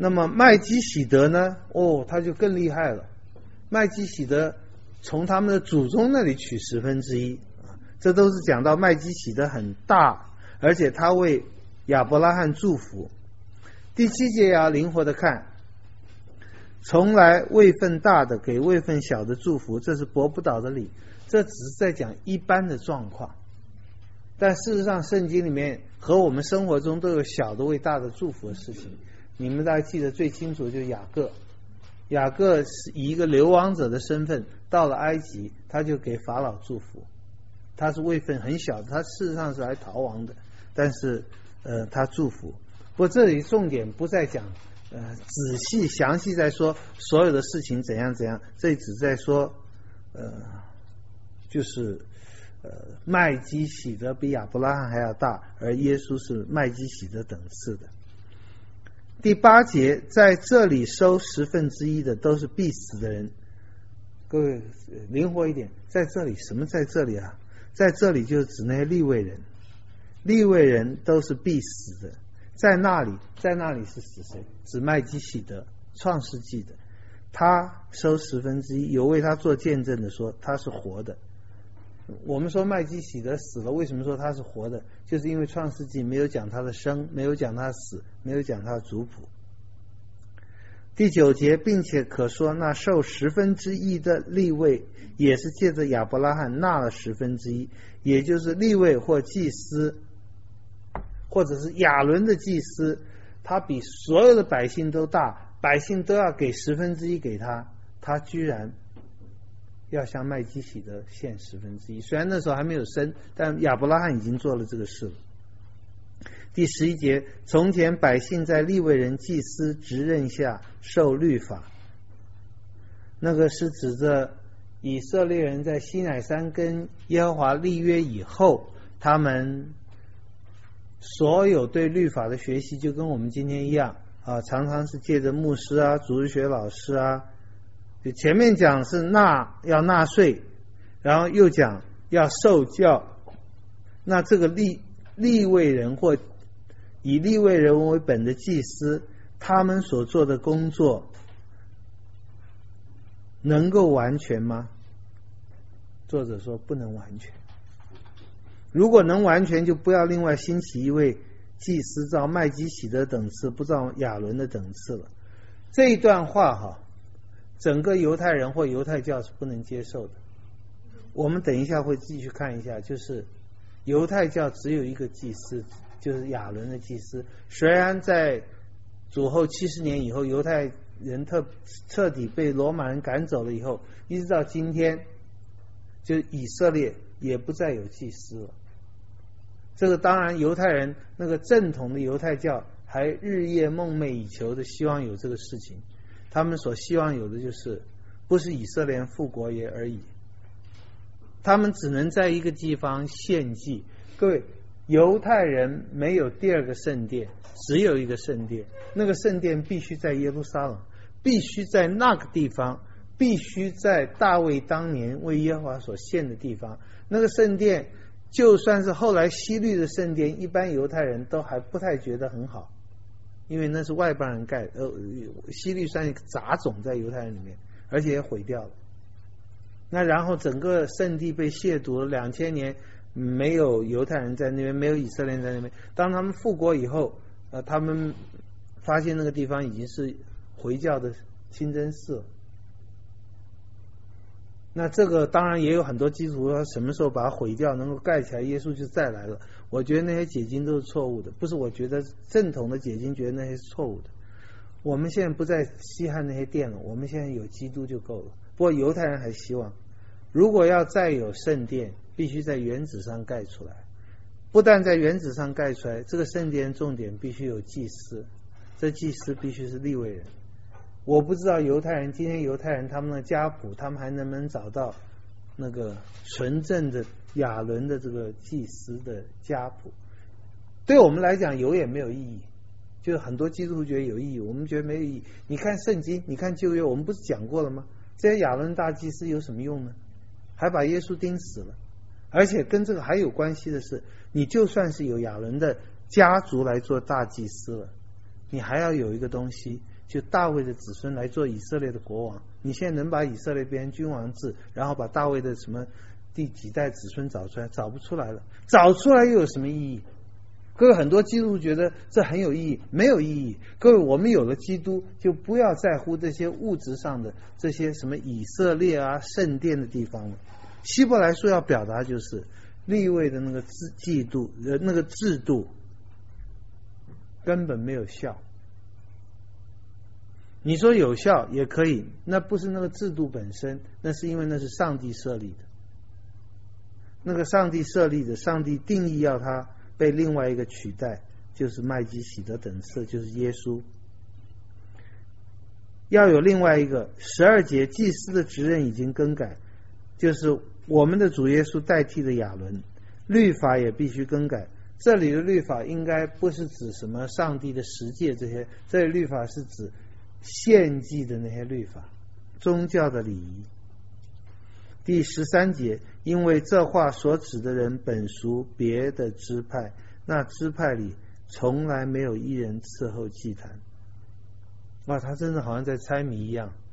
Speaker 1: 那么麦基洗德呢？哦，他就更厉害了。麦基洗德从他们的祖宗那里取十分之一，这都是讲到麦基洗德很大，而且他为亚伯拉罕祝福。第七节也要灵活的看，从来位分大的给位分小的祝福，这是驳不倒的理。这只是在讲一般的状况，但事实上圣经里面和我们生活中都有小的为大的祝福的事情。你们大家记得最清楚就是雅各，雅各是以一个流亡者的身份到了埃及，他就给法老祝福。他是位分很小的，他事实上是来逃亡的，但是呃他祝福。不过这里重点不在讲呃仔细详细在说所有的事情怎样怎样，这里只在说呃就是呃麦基洗德比亚伯拉罕还要大，而耶稣是麦基洗德等次的。第八节，在这里收十分之一的都是必死的人。各位灵活一点，在这里什么在这里啊？在这里就是指那些利未人，利未人都是必死的。在那里，在那里是指谁？指麦基洗德，创世纪的。他收十分之一，有为他做见证的说他是活的。我们说麦基洗德死了，为什么说他是活的？就是因为创世纪没有讲他的生，没有讲他的死，没有讲他的族谱。第九节，并且可说那受十分之一的利未也是借着亚伯拉罕纳了十分之一，也就是利未或祭司，或者是亚伦的祭司，他比所有的百姓都大，百姓都要给十分之一给他，他居然要向麦基洗德献十分之一。虽然那时候还没有生，但亚伯拉罕已经做了这个事了。第十一节，从前百姓在利未人祭司职任下受律法，那个是指着以色列人在西乃山跟耶和华立约以后，他们所有对律法的学习就跟我们今天一样啊，常常是借着牧师啊、主日学老师啊，就前面讲是纳要纳税，然后又讲要受教。那这个利利未人或以利未人为本的祭司，他们所做的工作能够完全吗？作者说不能完全。如果能完全，就不要另外兴起一位祭司照麦基洗德等次，不照亚伦的等次了。这一段话哈，整个犹太人或犹太教是不能接受的。我们等一下会继续看一下，就是犹太教只有一个祭司，就是亚伦的祭司。虽然在主后七十年以后，犹太人特彻底被罗马人赶走了以后，一直到今天，就以色列也不再有祭司了。这个当然犹太人那个正统的犹太教还日夜梦寐以求的希望有这个事情，他们所希望有的就是不是以色列复国也而已，他们只能在一个地方献祭。各位，犹太人没有第二个圣殿，只有一个圣殿，那个圣殿必须在耶路撒冷，必须在那个地方，必须在大卫当年为耶和华所献的地方。那个圣殿就算是后来希律的圣殿，一般犹太人都还不太觉得很好，因为那是外邦人盖的，呃，希律算一个杂种在犹太人里面，而且也毁掉了。那然后整个圣地被亵渎了两千年，没有犹太人在那边，没有以色列人在那边。当他们复国以后，呃，他们发现那个地方已经是回教的清真寺了。那这个当然也有很多基督徒说什么时候把它毁掉，能够盖起来，耶稣就再来了。我觉得那些解经都是错误的，不是我觉得正统的解经觉得那些是错误的。我们现在不再稀罕那些殿了，我们现在有基督就够了。不过犹太人还希望，如果要再有圣殿，必须在原址上盖出来。不但在原址上盖出来，这个圣殿重点必须有祭司，这祭司必须是利未人。我不知道犹太人今天犹太人他们的家谱，他们还能不能找到那个纯正的亚伦的这个祭司的家谱。对我们来讲有也没有意义，就是很多基督徒觉得有意义，我们觉得没有意义。你看圣经，你看旧约，我们不是讲过了吗？这些亚伦大祭司有什么用呢？还把耶稣钉死了。而且跟这个还有关系的是，你就算是有亚伦的家族来做大祭司了，你还要有一个东西
Speaker 2: 就大卫的子孙来做以色列的国王。你现在能把以色列变成君王制，然后把大卫的什么第几代子孙找出来？找不出来了。找出来又有什么意义？各位，很多基督徒觉得这很有意义，没有意义。各位，我们有了基督，就不要在乎这些物质上的这些什么以色列啊、圣殿的地方了。希伯来书要表达就是利未的那个制度，呃，那个制度根本没有效。你说有效也可以，那不是那个制度本身，那是因为那是上帝设立的。那个上帝设立的，上帝定义要他被另外一个取代，就是麦基洗德等次，就是耶稣。要有另外一个十二节，祭司的职任已经更改，就是我们的主耶稣代替的亚伦。律法也必须更改。这里的律法应该不是指什么上帝的十诫这些，这里律法是指献祭的那些律法，宗教的礼仪。第十三节，因为这话所指的人本属别的支派，那支派里从来没有一人伺候祭坛。哇，他真的好像在猜谜一样。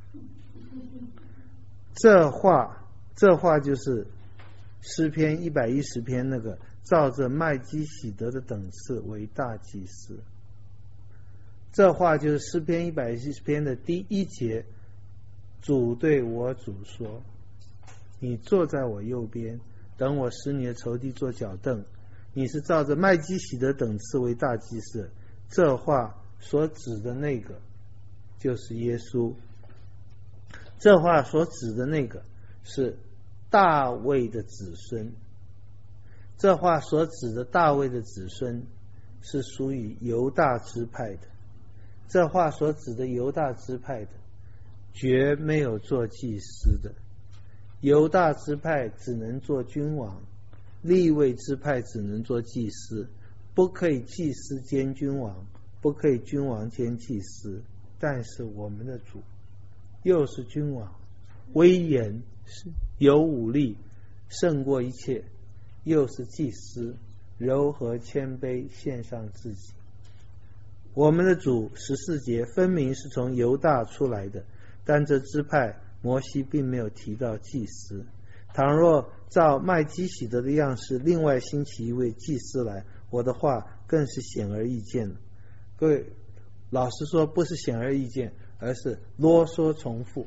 Speaker 2: 这话，这话就是诗篇一百一十篇那个照着麦基洗德的等次为大祭司。这话就是诗篇一百一十篇的第一节，主对我主说，你坐在我右边，等我使你的仇敌做脚凳。你是照着麦基洗德等次为大祭司。这话所指的那个就是耶稣。这话所指的那个是大卫的子孙。这话所指的大卫的子孙是属于犹大支派的。这话所指的犹大支派的绝没有做祭司的。犹大支派只能做君王，利未支派只能做祭司，不可以祭司兼君王，不可以君王兼祭司。但是我们的主又是君王，威严有武力，胜过一切，又是祭司，柔和谦卑，献上自己。我们的主十四节分明是从犹大出来的，但这支派摩西并没有提到祭司。倘若照麦基洗德的样式另外兴起一位祭司来，我的话更是显而易见了。各位，老实说，不是显而易见，而是啰嗦重复。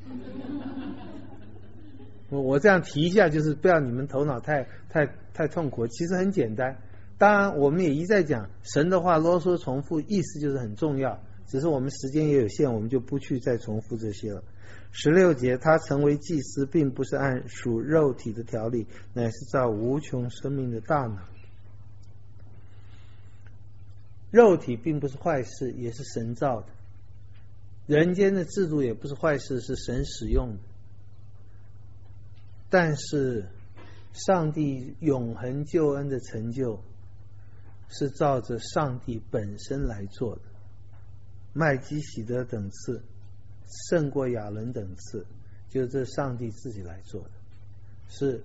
Speaker 2: 我这样提一下，就是不要你们头脑太太太痛苦。其实很简单，当然我们也一再讲，神的话啰嗦重复，意思就是很重要，只是我们时间也有限，我们就不去再重复这些了。十六节，他成为祭司并不是按属肉体的条例，乃是照无穷生命的大脑。肉体并不是坏事，也是神造的。人间的制度也不是坏事，是神使用的。但是上帝永恒救恩的成就是照着上帝本身来做的。麦基洗德等次胜过亚伦等次，就是这上帝自己来做的，是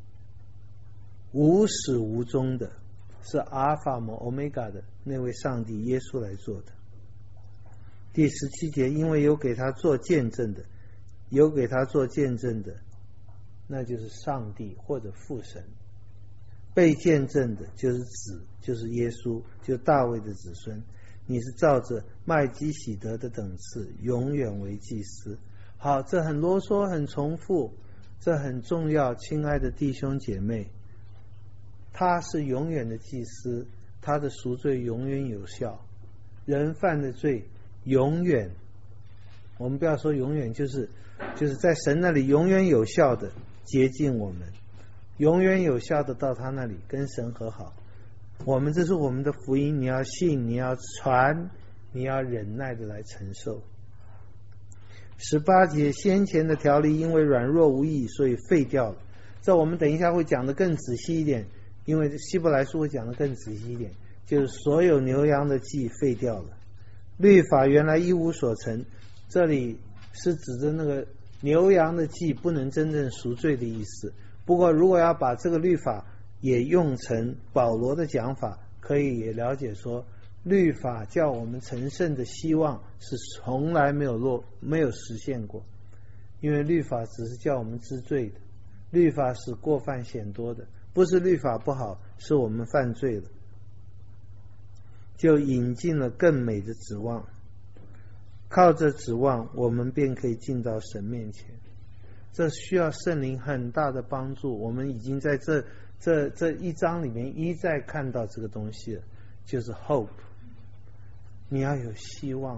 Speaker 2: 无始无终的，是阿尔法摩欧米伽的那位上帝耶稣来做的。第十七节，因为有给他做见证的，有给他做见证的，那就是上帝或者父神。被见证的就是子，就是耶稣，就是大卫的子孙。你是照着麦基洗德的等次永远为祭司。好，这很啰嗦，很重复，这很重要。亲爱的弟兄姐妹，他是永远的祭司，他的赎罪永远有效。人犯的罪永远，我们不要说永远，就是就是在神那里永远有效的洁净我们，永远有效的到他那里跟神和好。我们这是我们的福音，你要信，你要传，你要忍耐的来承受。十八节，先前的条例因为软弱无益，所以废掉了。这我们等一下会讲的更仔细一点，因为希伯来书会讲的更仔细一点，就是所有牛羊的祭废掉了。律法原来一无所成，这里是指着那个牛羊的祭不能真正赎罪的意思。不过如果要把这个律法也用成保罗的讲法，可以也了解说， 律法叫我们成圣的希望是从来没有落没有实现过，因为律法只是叫我们知罪的，律法使过犯显多的，不是律法不好，是我们犯罪了，就引进了更美的指望，靠着指望我们便可以进到神面前。这需要圣灵很大的帮助，我们已经在这这这一章里面一再看到这个东西了，就是 hope。 你要有希望，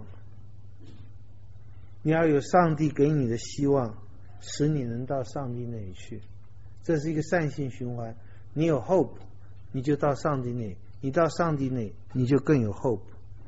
Speaker 2: 你要有上帝给你的希望，使你能到上帝那里去，这是一个善性循环。你有 hope， 你就到上帝那里，你到上帝那里，你就更有 hope。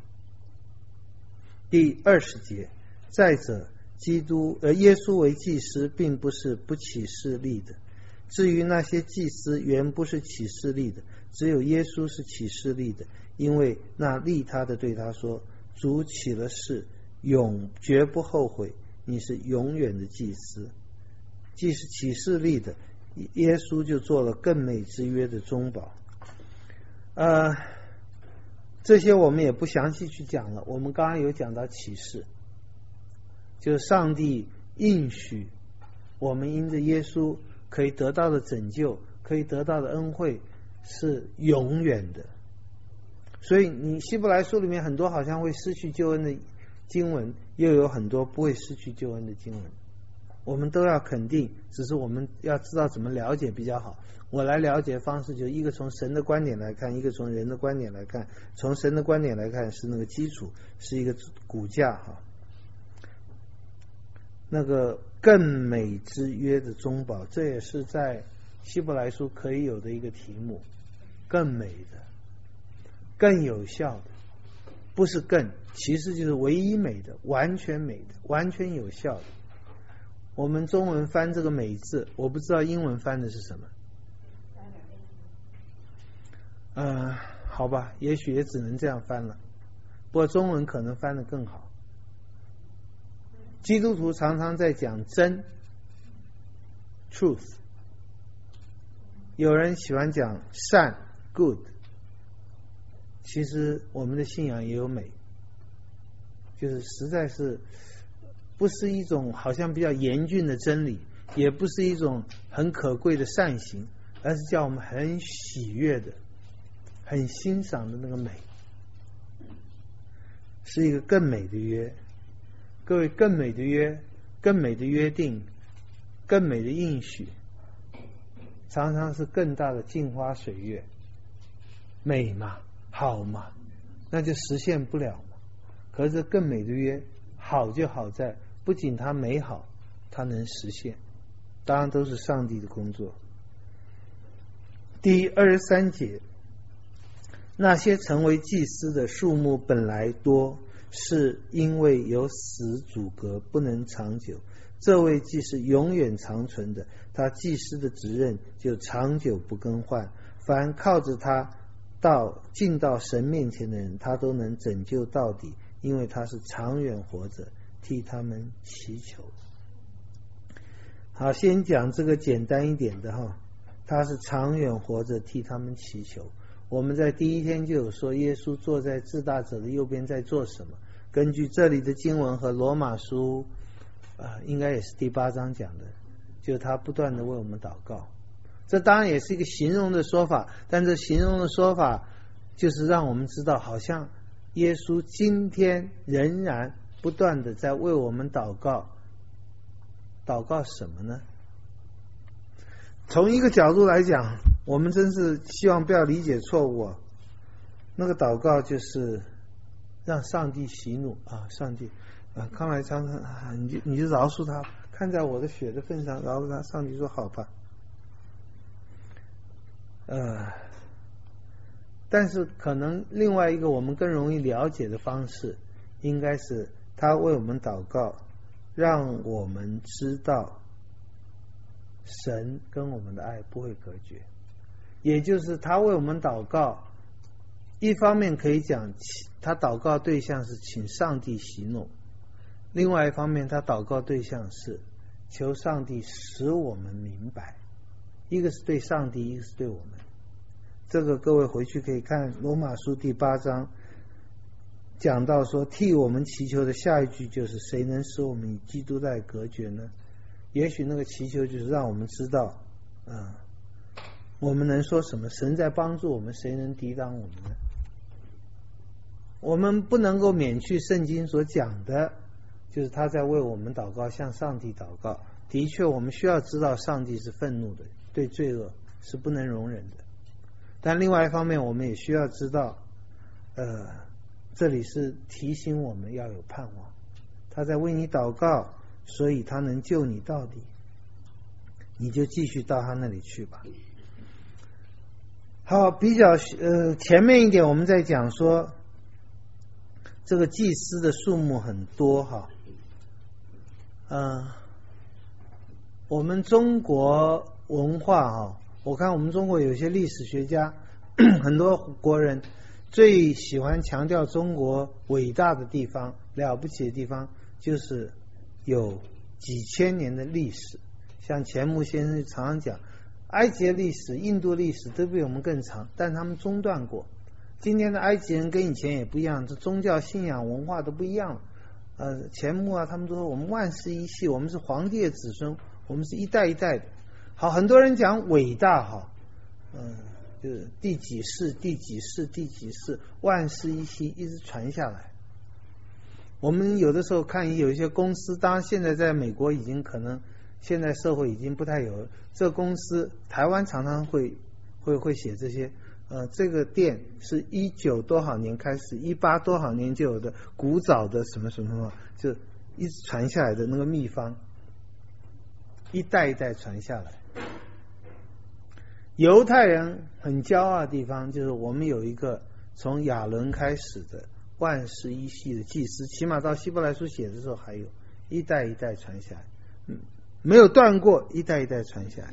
Speaker 2: 第二十节，再者基督呃，耶稣为祭司，并不是不起势力的。至于那些祭司，原不是起势力的，只有耶稣是起势力的，因为那立他的对他说：“主起了誓，永绝不后悔，你是永远的祭司。”既是起势力的，耶稣就做了更美之约的中保。呃，这些我们也不详细去讲了。我们刚刚有讲到启示，就是上帝应许我们因着耶稣可以得到的拯救，可以得到的恩惠是永远的。所以你希伯来书里面很多好像会失去救恩的经文，又有很多不会失去救恩的经文，我们都要肯定，只是我们要知道怎么了解比较好。我来了解的方式，就一个从神的观点来看，一个从人的观点来看。从神的观点来看是那个基础，是一个骨架哈。那个更美之约的中保，这也是在希伯来书可以有的一个题目，更美的，更有效的，不是更，其实就是唯一美的，完全美的，完全有效的。我们中文翻这个美字，我不知道英文翻的是什么。呃，好吧，也许也只能这样翻了，不过中文可能翻得更好。基督徒常常在讲真 truth， 有人喜欢讲善 good， 其实我们的信仰也有美，就是实在是不是一种好像比较严峻的真理，也不是一种很可贵的善行，而是叫我们很喜悦的，很欣赏的那个美，是一个更美的约。各位，更美的约，更美的约定，更美的应许，常常是更大的镜花水月。美嘛，好嘛，那就实现不了嘛。可是更美的约，好就好在不仅它美好，它能实现，当然都是上帝的工作。第二十三节，那些成为祭司的数目本来多，是因为有死阻隔，不能长久。这位既是永远长存的，他祭司的职任就长久不更换。凡靠着他到进到神面前的人，他都能拯救到底，因为他是长远活着，替他们祈求。好，先讲这个简单一点的哈，他是长远活着，替他们祈求。我们在第一天就有说，耶稣坐在至大者的右边在做什么？根据这里的经文和罗马书啊、呃，应该也是第八章讲的，就是他不断的为我们祷告。这当然也是一个形容的说法，但这形容的说法就是让我们知道，好像耶稣今天仍然不断的在为我们祷告。祷告什么呢？从一个角度来讲，我们真是希望不要理解错误啊。那个祷告就是让上帝息怒啊，上帝啊，康来常常啊，你就你就饶恕他，看在我的血的份上饶恕他。上帝说好吧。呃，但是可能另外一个我们更容易了解的方式，应该是他为我们祷告，让我们知道神跟我们的爱不会隔绝。也就是他为我们祷告，一方面可以讲他祷告对象是请上帝息怒，另外一方面他祷告对象是求上帝使我们明白，一个是对上帝，一个是对我们。这个各位回去可以看罗马书第八章讲到说替我们祈求的下一句就是谁能使我们与基督来隔绝呢？也许那个祈求就是让我们知道啊，我们能说什么？神在帮助我们，谁能抵挡我们呢？我们不能够免去圣经所讲的，就是他在为我们祷告，向上帝祷告。的确我们需要知道上帝是愤怒的，对罪恶是不能容忍的。但另外一方面我们也需要知道呃，这里是提醒我们要有盼望，他在为你祷告，所以他能救你到底，你就继续到他那里去吧。好，比较呃前面一点我们在讲说这个祭司的数目很多哈，呃，我们中国文化哈，我看我们中国有些历史学家，很多国人最喜欢强调中国伟大的地方、了不起的地方，就是有几千年的历史。像钱穆先生常常讲，埃及的历史、印度历史都比我们更长，但他们中断过。今天的埃及人跟以前也不一样，这宗教信仰文化都不一样了。呃，钱穆啊，他们都说我们万世一系，我们是皇帝的子孙，我们是一代一代的。好，很多人讲伟大哈，嗯、呃，就是第几世、第几世、第几世，万世一系，一直传下来。我们有的时候看有一些公司，当然现在在美国已经可能，现在社会已经不太有了。这公司台湾常常会会会写这些。呃，这个店是一九多少年开始，一八多少年就有的古早的什么什么什么，就一直传下来的那个秘方，一代一代传下来。犹太人很骄傲的地方就是我们有一个从亚伦开始的万世一系的祭司，起码到希伯来书写的时候还有一代一代传下来，嗯，没有断过，一代一代传下来。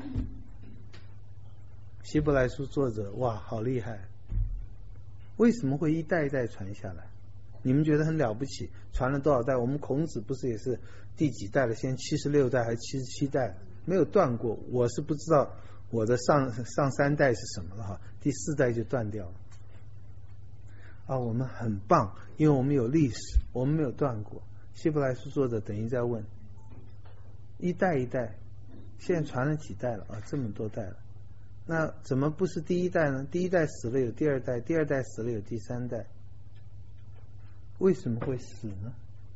Speaker 2: 希伯来书作者哇，好厉害！为什么会一代一代传下来？你们觉得很了不起？传了多少代？我们孔子不是也是第几代了？现在七十六代还是七十七代？没有断过。我是不知道我的上上三代是什么了哈，第四代就断掉了。啊，我们很棒，因为我们有历史，我们没有断过。希伯来书作者等于在问：一代一代，现在传了几代了啊？这么多代了。那怎么不是第一代呢？第一代死了有第二代，第二代死了有第三代，为什么会死呢？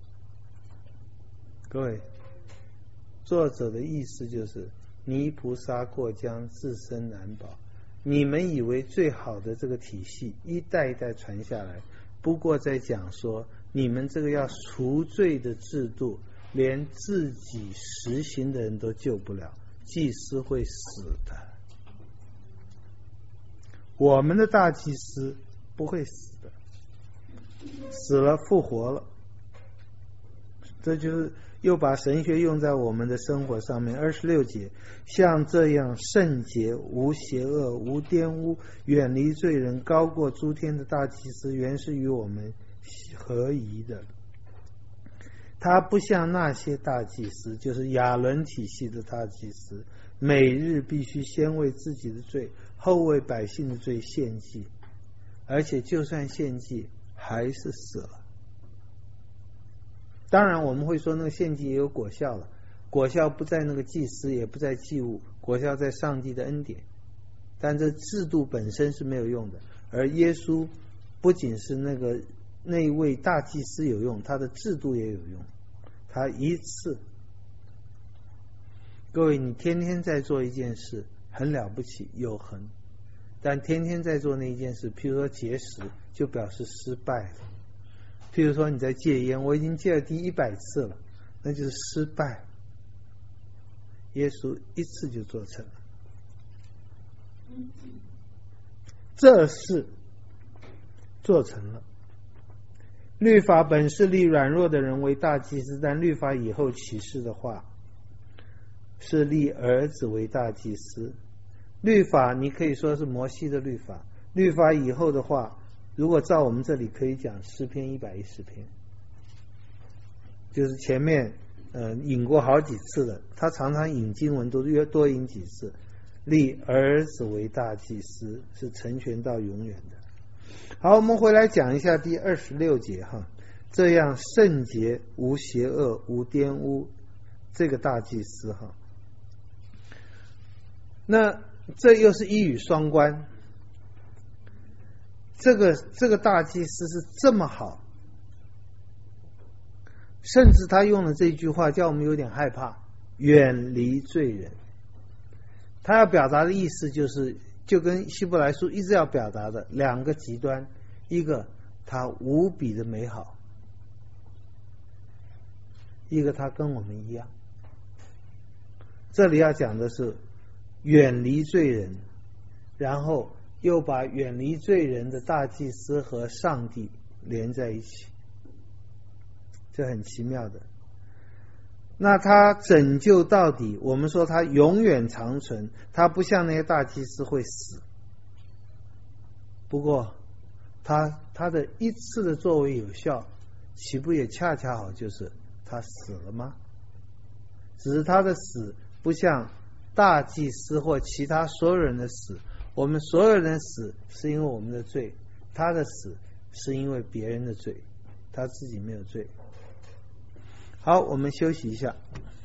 Speaker 2: 各位，作者的意思就是泥菩萨过江，自身难保。你们以为最好的这个体系一代一代传下来，不过在讲说你们这个要除罪的制度，连自己实行的人都救不了，祭司会死的。我们的大祭司不会死的，死了复活了。这就是又把神学用在我们的生活上面。二十六节，像这样圣洁、无邪恶、无玷污、远离罪人、高过诸天的大祭司，原是与我们合宜的。他不像那些大祭司，就是亚伦体系的大祭司，每日必须先为自己的罪，后为百姓的罪献祭，而且就算献祭还是死了。当然我们会说那个献祭也有果效了，果效不在那个祭司，也不在祭物，果效在上帝的恩典。但这制度本身是没有用的，而耶稣不仅是那个那一位大祭司有用，他的制度也有用。他一次，各位，你天天在做一件事很了不起，有恒，但天天在做那一件事，譬如说节食，就表示失败了。譬如说你在戒烟，我已经戒了第一百次了，那就是失败。耶稣一次就做成了，这事做成了。律法本是立软弱的人为大祭司，但律法以后启示的话是立儿子为大祭司。律法你可以说是摩西的律法，律法以后的话，如果照我们这里可以讲诗篇一百一十篇，就是前面呃引过好几次了，他常常引经文都约多引几次。立儿子为大祭司是成全到永远的。 好，我们回来讲一下第二十六节哈，这样圣洁无邪恶无玷污这个大祭司哈，那这又是一语双关。这个这个大祭司是这么好，甚至他用了这句话叫我们有点害怕，远离罪人。他要表达的意思就是，就跟希伯来书一直要表达的两个极端，一个他无比的美好，一个他跟我们一样。这里要讲的是远离罪人，然后又把远离罪人的大祭司和上帝连在一起，这很奇妙的。那他拯救到底，我们说他永远长存，他不像那些大祭司会死。不过他他的一次的作为有效，岂不也恰恰好就是他死了吗？只是他的死不像大祭司或其他所有人的死，我们所有人的死是因为我们的罪，他的死是因为别人的罪，他自己没有罪。好，我们休息一下。